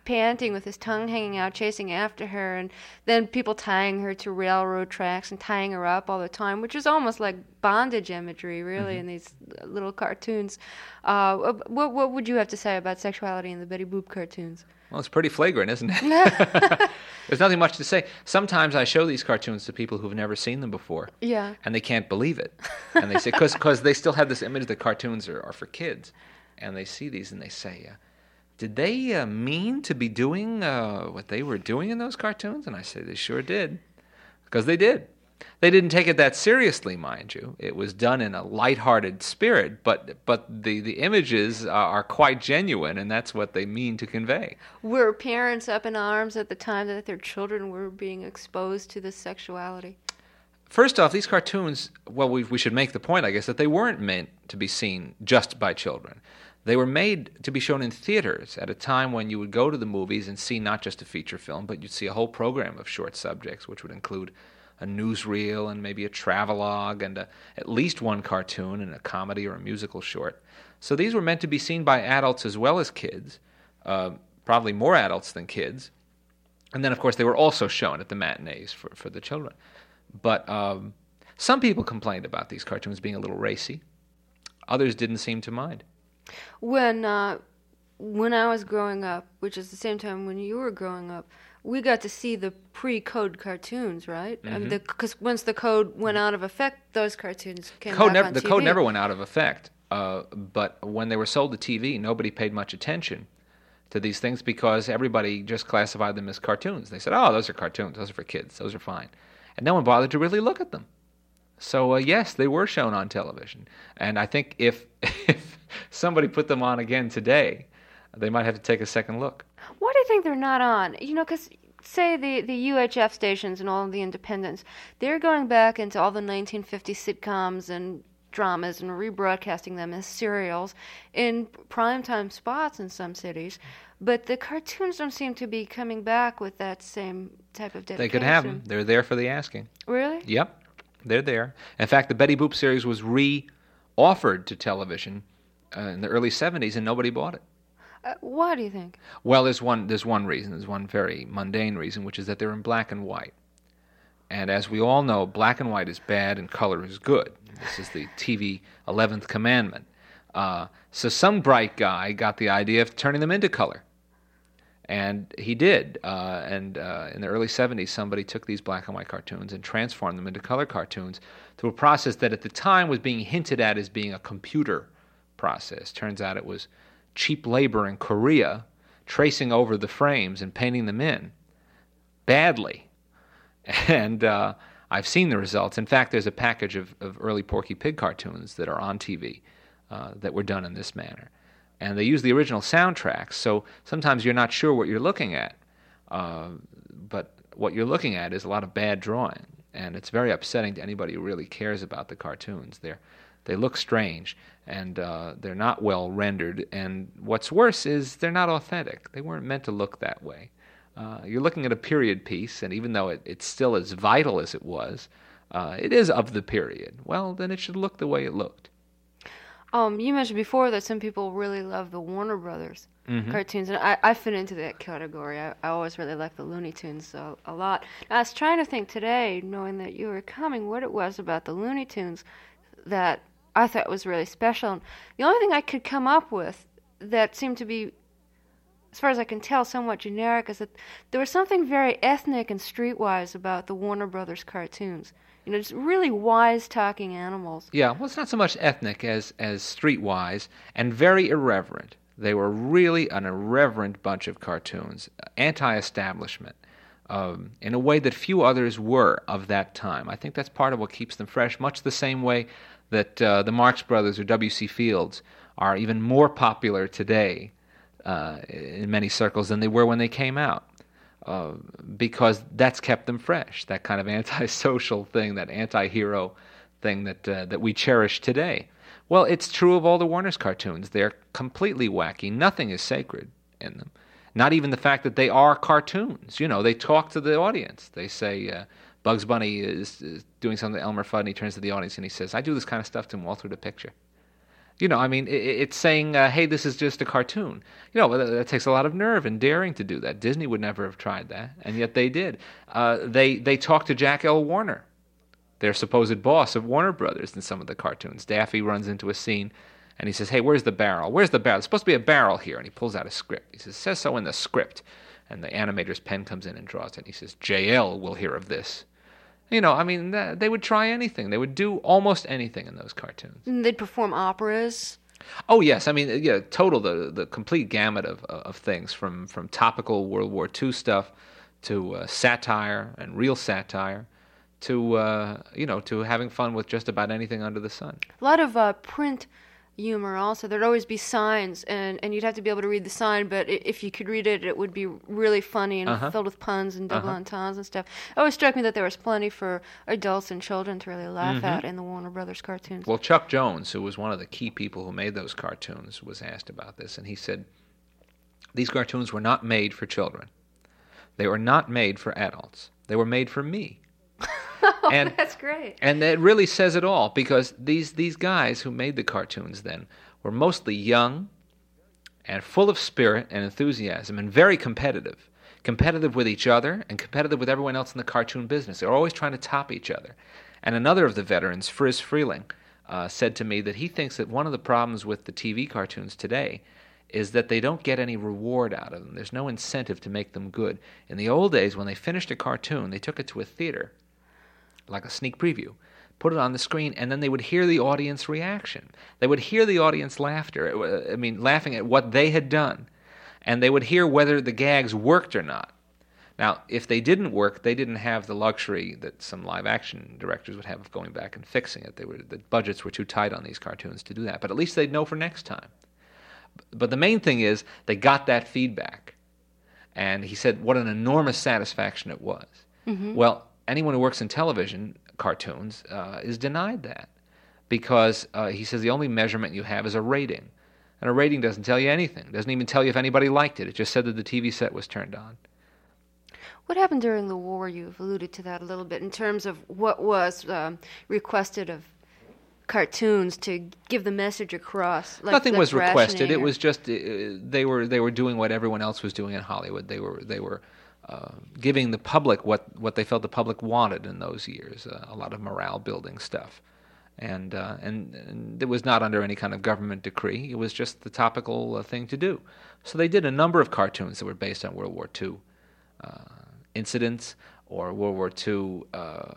panting with his tongue hanging out, chasing after her, and then people tying her to railroad tracks and tying her up all the time, which is almost like bondage imagery, really, mm-hmm. in these little cartoons. Uh, what, what would you have to say about sexuality in the Betty Boop cartoons? Well, it's pretty flagrant, isn't it? There's nothing much to say. Sometimes I show these cartoons to people who've never seen them before. Yeah. And they can't believe it. And they say, because they still have this image that cartoons are, are for kids. And they see these and they say, uh, did they uh, mean to be doing uh, what they were doing in those cartoons? And I say, they sure did. Because they did. They didn't take it that seriously, mind you. It was done in a lighthearted spirit, but but the, the images are, are quite genuine, and that's what they mean to convey. Were parents up in arms at the time that their children were being exposed to this sexuality? First off, these cartoons, well, we, we should make the point, I guess, that they weren't meant to be seen just by children. They were made to be shown in theaters at a time when you would go to the movies and see not just a feature film, but you'd see a whole program of short subjects, which would include a newsreel and maybe a travelogue and a, at least one cartoon and a comedy or a musical short. So these were meant to be seen by adults as well as kids, uh, probably more adults than kids. And then, of course, they were also shown at the matinees for, for the children. But um, some people complained about these cartoons being a little racy. Others didn't seem to mind. When uh, when I was growing up, which is the same time when you were growing up, we got to see the pre-code cartoons, right? Mm-hmm. I mean, because once the code went out of effect, those cartoons came code back never, on the T V. code never went out of effect. Uh, but when they were sold to T V, nobody paid much attention to these things because everybody just classified them as cartoons. They said, "Oh, those are cartoons. Those are for kids. Those are fine," and no one bothered to really look at them. So uh, yes, they were shown on television, and I think if if somebody put them on again today, they might have to take a second look. Why do you think they're not on? You know, because say the, the U H F stations and all of the independents, they're going back into all the nineteen fifties sitcoms and dramas and rebroadcasting them as serials in primetime spots in some cities. But the cartoons don't seem to be coming back with that same type of dedication. They could have them. They're there for the asking. Really? Yep, they're there. In fact, the Betty Boop series was re-offered to television uh, in the early seventies, and nobody bought it. Uh, why do you think? Well, there's one there's one reason. There's one very mundane reason, which is that they're in black and white. And as we all know, black and white is bad and color is good. This is the T V eleventh commandment. Uh, so some bright guy got the idea of turning them into color. And he did. Uh, and uh, in the early seventies, somebody took these black and white cartoons and transformed them into color cartoons through a process that at the time was being hinted at as being a computer process. Turns out it was cheap labor in Korea tracing over the frames and painting them in badly. And uh, I've seen the results. In fact, there's a package of, of early Porky Pig cartoons that are on T V uh, that were done in this manner. And they use the original soundtracks, so sometimes you're not sure what you're looking at. Uh, but what you're looking at is a lot of bad drawing. And it's very upsetting to anybody who really cares about the cartoons. They're, they look strange, and uh, they're not well rendered. And what's worse is they're not authentic. They weren't meant to look that way. Uh, you're looking at a period piece, and even though it, it's still as vital as it was, uh, it is of the period. Well, then it should look the way it looked. Um, you mentioned before that some people really love the Warner Brothers mm-hmm. cartoons, and I, I fit into that category. I, I always really liked the Looney Tunes a, a lot. I was trying to think today, knowing that you were coming, what it was about the Looney Tunes that I thought was really special. And the only thing I could come up with that seemed to be, as far as I can tell, somewhat generic is that there was something very ethnic and streetwise about the Warner Brothers cartoons. You know, just really wise-talking animals. Yeah, well, it's not so much ethnic as, as streetwise and very irreverent. They were really an irreverent bunch of cartoons, anti-establishment, um, in a way that few others were of that time. I think that's part of what keeps them fresh, much the same way that uh, the Marx Brothers or W C Fields are even more popular today uh, in many circles than they were when they came out. Uh, because that's kept them fresh, that kind of antisocial thing, that anti-hero thing that uh, that we cherish today. Well, it's true of all the Warner's cartoons. They're completely wacky. Nothing is sacred in them. Not even the fact that they are cartoons. You know, they talk to the audience. They say, uh, Bugs Bunny is, is doing something to Elmer Fudd, and he turns to the audience and he says, I do this kind of stuff to him all through the picture. You know, I mean, it, it's saying, uh, hey, this is just a cartoon. You know, that, that takes a lot of nerve and daring to do that. Disney would never have tried that, and yet they did. Uh, they they talked to Jack L. Warner, their supposed boss of Warner Brothers, in some of the cartoons. Daffy runs into a scene, and he says, hey, where's the barrel? Where's the barrel? There's supposed to be a barrel here. And he pulls out a script. He says, it says so in the script. And the animator's pen comes in and draws it. And he says, J L will hear of this. You know, I mean, th- they would try anything. They would do almost anything in those cartoons. And they'd perform operas. Oh, yes. I mean, yeah, total, the the complete gamut of of things, from, from topical World War Two stuff to uh, satire and real satire to, uh, you know, to having fun with just about anything under the sun. A lot of uh, print humor also. There'd always be signs, and, and you'd have to be able to read the sign, but if you could read it, it would be really funny and uh-huh. filled with puns and double uh-huh. entendres and stuff. It always struck me that there was plenty for adults and children to really laugh mm-hmm. at in the Warner Brothers cartoons. Well, Chuck Jones, who was one of the key people who made those cartoons, was asked about this, and he said, these cartoons were not made for children. They were not made for adults. They were made for me. Oh, and that's great. And it really says it all, because these these guys who made the cartoons then were mostly young and full of spirit and enthusiasm and very competitive. Competitive with each other and competitive with everyone else in the cartoon business. They were always trying to top each other. And another of the veterans, Friz Freeling, uh, said to me that he thinks that one of the problems with the T V cartoons today is that they don't get any reward out of them. There's no incentive to make them good. In the old days, when they finished a cartoon, they took it to a theater, like a sneak preview, put it on the screen, and then they would hear the audience reaction. They would hear the audience laughter, I mean, laughing at what they had done, and they would hear whether the gags worked or not. Now, if they didn't work, they didn't have the luxury that some live-action directors would have of going back and fixing it. They were, the budgets were too tight on these cartoons to do that, but at least they'd know for next time. But the main thing is they got that feedback, and he said what an enormous satisfaction it was. Mm-hmm. Well, anyone who works in television cartoons uh, is denied that, because uh, he says the only measurement you have is a rating. And a rating doesn't tell you anything. It doesn't even tell you if anybody liked it. It just said that the T V set was turned on. What happened during the war? You've alluded to that a little bit in terms of what was um, requested of cartoons to give the message across. Like, Nothing like was requested. rationing It or- was just uh, they were they were doing what everyone else was doing in Hollywood. They were they were uh, giving the public what, what they felt the public wanted in those years. Uh, a lot of morale building stuff, and, uh, and and it was not under any kind of government decree. It was just the topical uh, thing to do. So they did a number of cartoons that were based on World War Two uh, incidents or World War Two. Uh,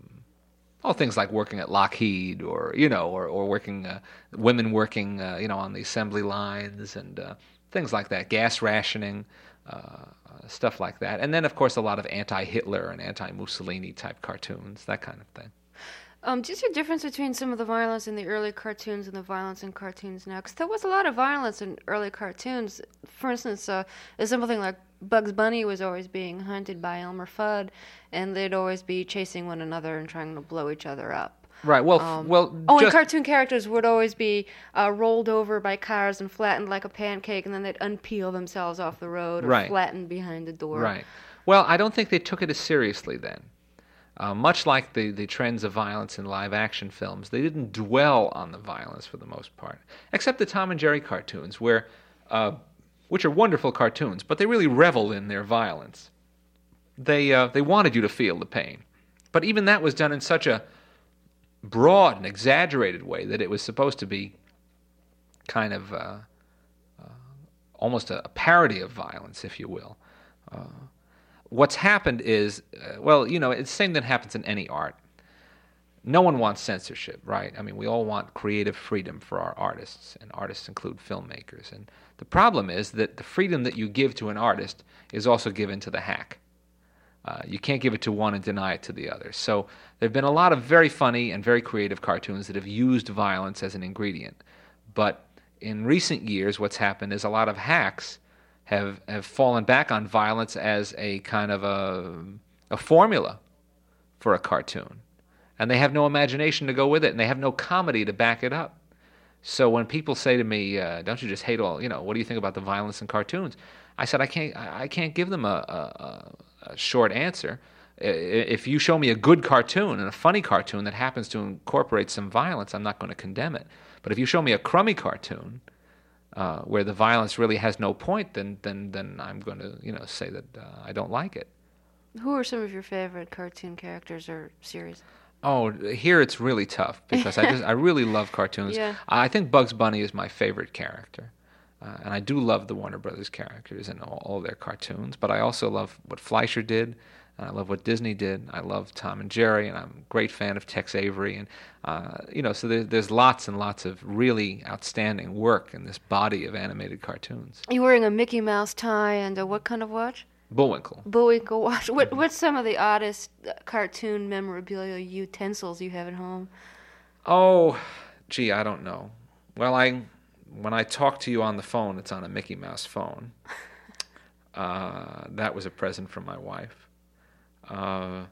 Oh, things like working at Lockheed, or you know, or or working uh, women working, uh, you know, on the assembly lines, and uh, things like that. Gas rationing, uh, uh, stuff like that. And then, of course, a lot of anti-Hitler and anti-Mussolini type cartoons, that kind of thing. Um, do you see a difference between some of the violence in the early cartoons and the violence in cartoons now? Because there was a lot of violence in early cartoons. For instance, uh, there's something like Bugs Bunny was always being hunted by Elmer Fudd, and they'd always be chasing one another and trying to blow each other up. Right. Well, Um, f- well. Oh, just, and cartoon characters would always be uh, rolled over by cars and flattened like a pancake, and then they'd unpeel themselves off the road or Right. flatten behind the door. Right. Well, I don't think they took it as seriously then. Uh, much like the, the trends of violence in live-action films, they didn't dwell on the violence for the most part, except the Tom and Jerry cartoons, where, uh, which are wonderful cartoons, but they really revel in their violence. They uh, they wanted you to feel the pain, but even that was done in such a broad and exaggerated way that it was supposed to be kind of uh, uh, almost a, a parody of violence, if you will. Uh, What's happened is, uh, well, you know, it's the same that happens in any art. No one wants censorship, right? I mean, we all want creative freedom for our artists, and artists include filmmakers. And the problem is that the freedom that you give to an artist is also given to the hack. Uh, you can't give it to one and deny it to the other. So there have been a lot of very funny and very creative cartoons that have used violence as an ingredient. But in recent years, what's happened is a lot of hacks have have fallen back on violence as a kind of a a formula for a cartoon. And they have no imagination to go with it, and they have no comedy to back it up. So when people say to me, uh, don't you just hate all, you know, what do you think about the violence in cartoons? I said, I can't I can't give them a, a, a short answer, If you show me a good cartoon and a funny cartoon that happens to incorporate some violence, I'm not going to condemn it. But if you show me a crummy cartoon uh, where the violence really has no point, then then then I'm going to you know say that uh, I don't like it. Who are some of your favorite cartoon characters or series? Oh, here it's really tough because I just I really love cartoons. Yeah. I think Bugs Bunny is my favorite character. Uh, and I do love the Warner Brothers characters and all, all their cartoons, but I also love what Fleischer did, and I love what Disney did. I love Tom and Jerry, and I'm a great fan of Tex Avery, and uh, you know, so there, there's lots and lots of really outstanding work in this body of animated cartoons. You're wearing a Mickey Mouse tie and a what kind of watch? Bullwinkle. Bullwinkle watch. What, what's some of the oddest cartoon memorabilia utensils you have at home? Oh, gee, I don't know. Well, I. When I talk to you on the phone, it's on a Mickey Mouse phone. Uh, that was a present from my wife. Uh,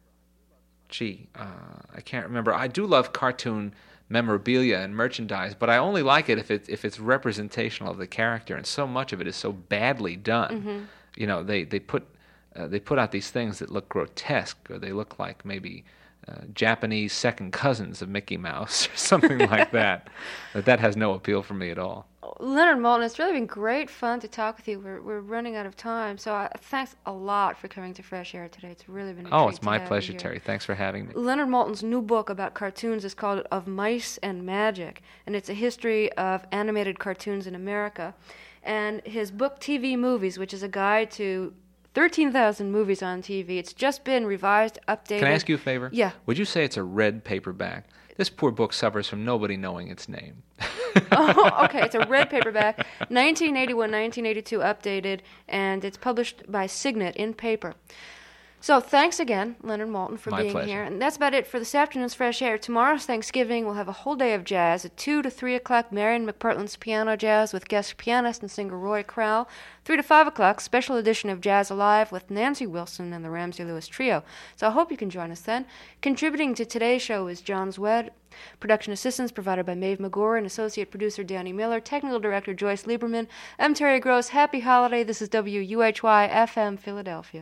gee, uh, I can't remember. I do love cartoon memorabilia and merchandise, but I only like it if it if it's representational of the character, and so much of it is so badly done. Mm-hmm. You know, they they put uh, they put out these things that look grotesque, or they look like maybe Uh, Japanese second cousins of Mickey Mouse or something like that. But that has no appeal for me at all. Leonard Maltin, it's really been great fun to talk with you. We're we're running out of time, so I, thanks a lot for coming to Fresh Air today. It's really been a Oh, treat it's to my have pleasure, you here. Terry. Thanks for having me. Leonard Maltin's new book about cartoons is called Of Mice and Magic, and it's a history of animated cartoons in America. And his book T V Movies, which is a guide to thirteen thousand movies on T V. It's just been revised, updated. Can I ask you a favor? Yeah. Would you say it's a red paperback? This poor book suffers from nobody knowing its name. Oh, okay. It's a red paperback, nineteen eighty-one, nineteen eighty-two updated, and it's published by Signet in paper. So thanks again, Leonard Maltin, for My being pleasure. here. And that's about it for this afternoon's Fresh Air. Tomorrow's Thanksgiving, we'll have a whole day of jazz. At two to three o'clock, Marion McPartland's Piano Jazz with guest pianist and singer Roy Crowell. three to five o'clock, special edition of Jazz Alive with Nancy Wilson and the Ramsey Lewis Trio. So I hope you can join us then. Contributing to today's show is John Zwed. Production assistance provided by Maeve McGore and associate producer Danny Miller. Technical director Joyce Lieberman. I'm Terry Gross. Happy holiday. This is W U H Y F M Philadelphia.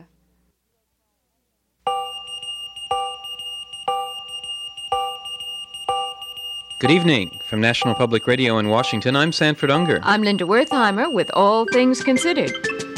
Good evening. From National Public Radio in Washington, I'm Sanford Unger. I'm Linda Wertheimer with All Things Considered.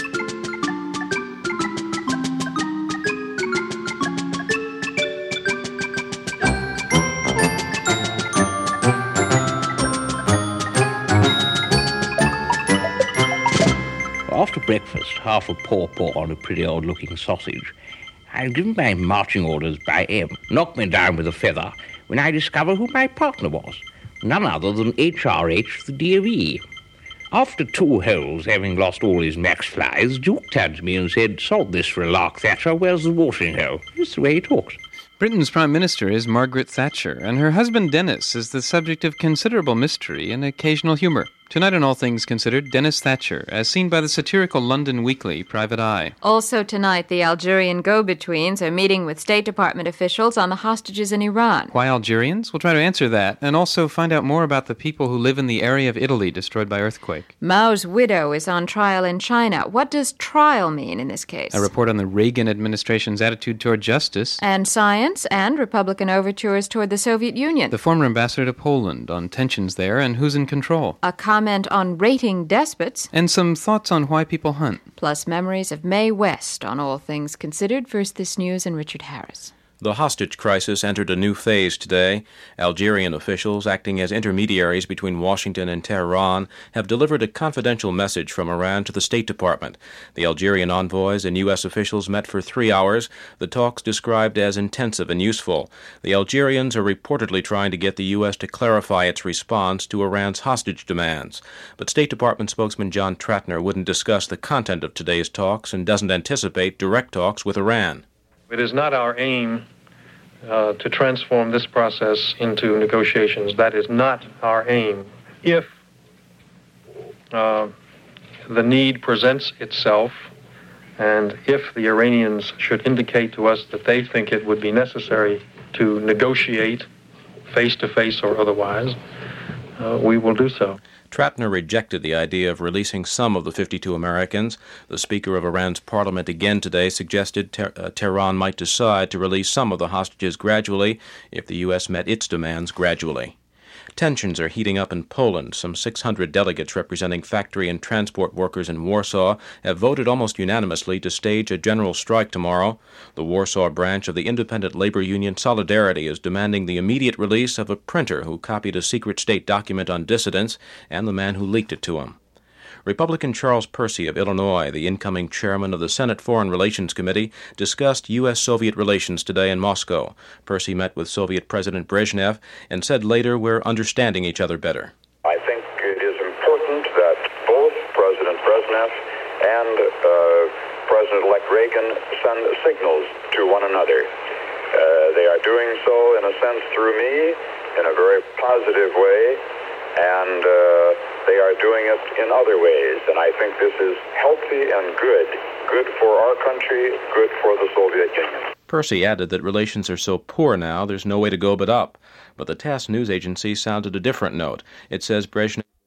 After breakfast, half a paw-paw on a pretty old-looking sausage, I was given my marching orders by M. Knocked me down with a feather when I discovered who my partner was. None other than H R H, the D of E. After two holes, having lost all his max flies, Duke turned to me and said, "Salt this for a lark, Thatcher. Where's the washing hole?" That's the way he talks. Britain's Prime Minister is Margaret Thatcher, and her husband Dennis is the subject of considerable mystery and occasional humor. Tonight on All Things Considered, Dennis Thatcher, as seen by the satirical London weekly Private Eye. Also tonight, the Algerian go-betweens are meeting with State Department officials on the hostages in Iran. Why Algerians? We'll try to answer that, and also find out more about the people who live in the area of Italy destroyed by earthquake. Mao's widow is on trial in China. What does trial mean in this case? A report on the Reagan administration's attitude toward justice. And science and Republican overtures toward the Soviet Union. The former ambassador to Poland on tensions there and who's in control. A comment on rating despots. And some thoughts on why people hunt. Plus memories of Mae West on All Things Considered. First, this news and Richard Harris. The hostage crisis entered a new phase today. Algerian officials, acting as intermediaries between Washington and Tehran, have delivered a confidential message from Iran to the State Department. The Algerian envoys and U S officials met for three hours, the talks described as intensive and useful. The Algerians are reportedly trying to get the U S to clarify its response to Iran's hostage demands. But State Department spokesman John Tratner wouldn't discuss the content of today's talks and doesn't anticipate direct talks with Iran. It is not our aim uh, to transform this process into negotiations. That is not our aim. If uh, the need presents itself, and if the Iranians should indicate to us that they think it would be necessary to negotiate face-to-face or otherwise, uh, we will do so. Trapner rejected the idea of releasing some of the fifty-two Americans. The Speaker of Iran's parliament again today suggested Te- uh, Tehran might decide to release some of the hostages gradually if the U S met its demands gradually. Tensions are heating up in Poland. Some six hundred delegates representing factory and transport workers in Warsaw have voted almost unanimously to stage a general strike tomorrow. The Warsaw branch of the independent labor union Solidarity is demanding the immediate release of a printer who copied a secret state document on dissidents and the man who leaked it to him. Republican Charles Percy of Illinois, the incoming chairman of the Senate Foreign Relations Committee, discussed U S Soviet relations today in Moscow. Percy met with Soviet President Brezhnev and said later, "We're understanding each other better." I think it is important that both President Brezhnev and uh, President-elect Reagan send signals to one another. Uh, they are doing so, in a sense, through me, in a very positive way, and uh, they are doing it in other ways. And I think this is healthy and good. Good for our country, good for the Soviet Union. Percy added that relations are so poor now, there's no way to go but up. But the TASS news agency sounded a different note. It says Brezhnev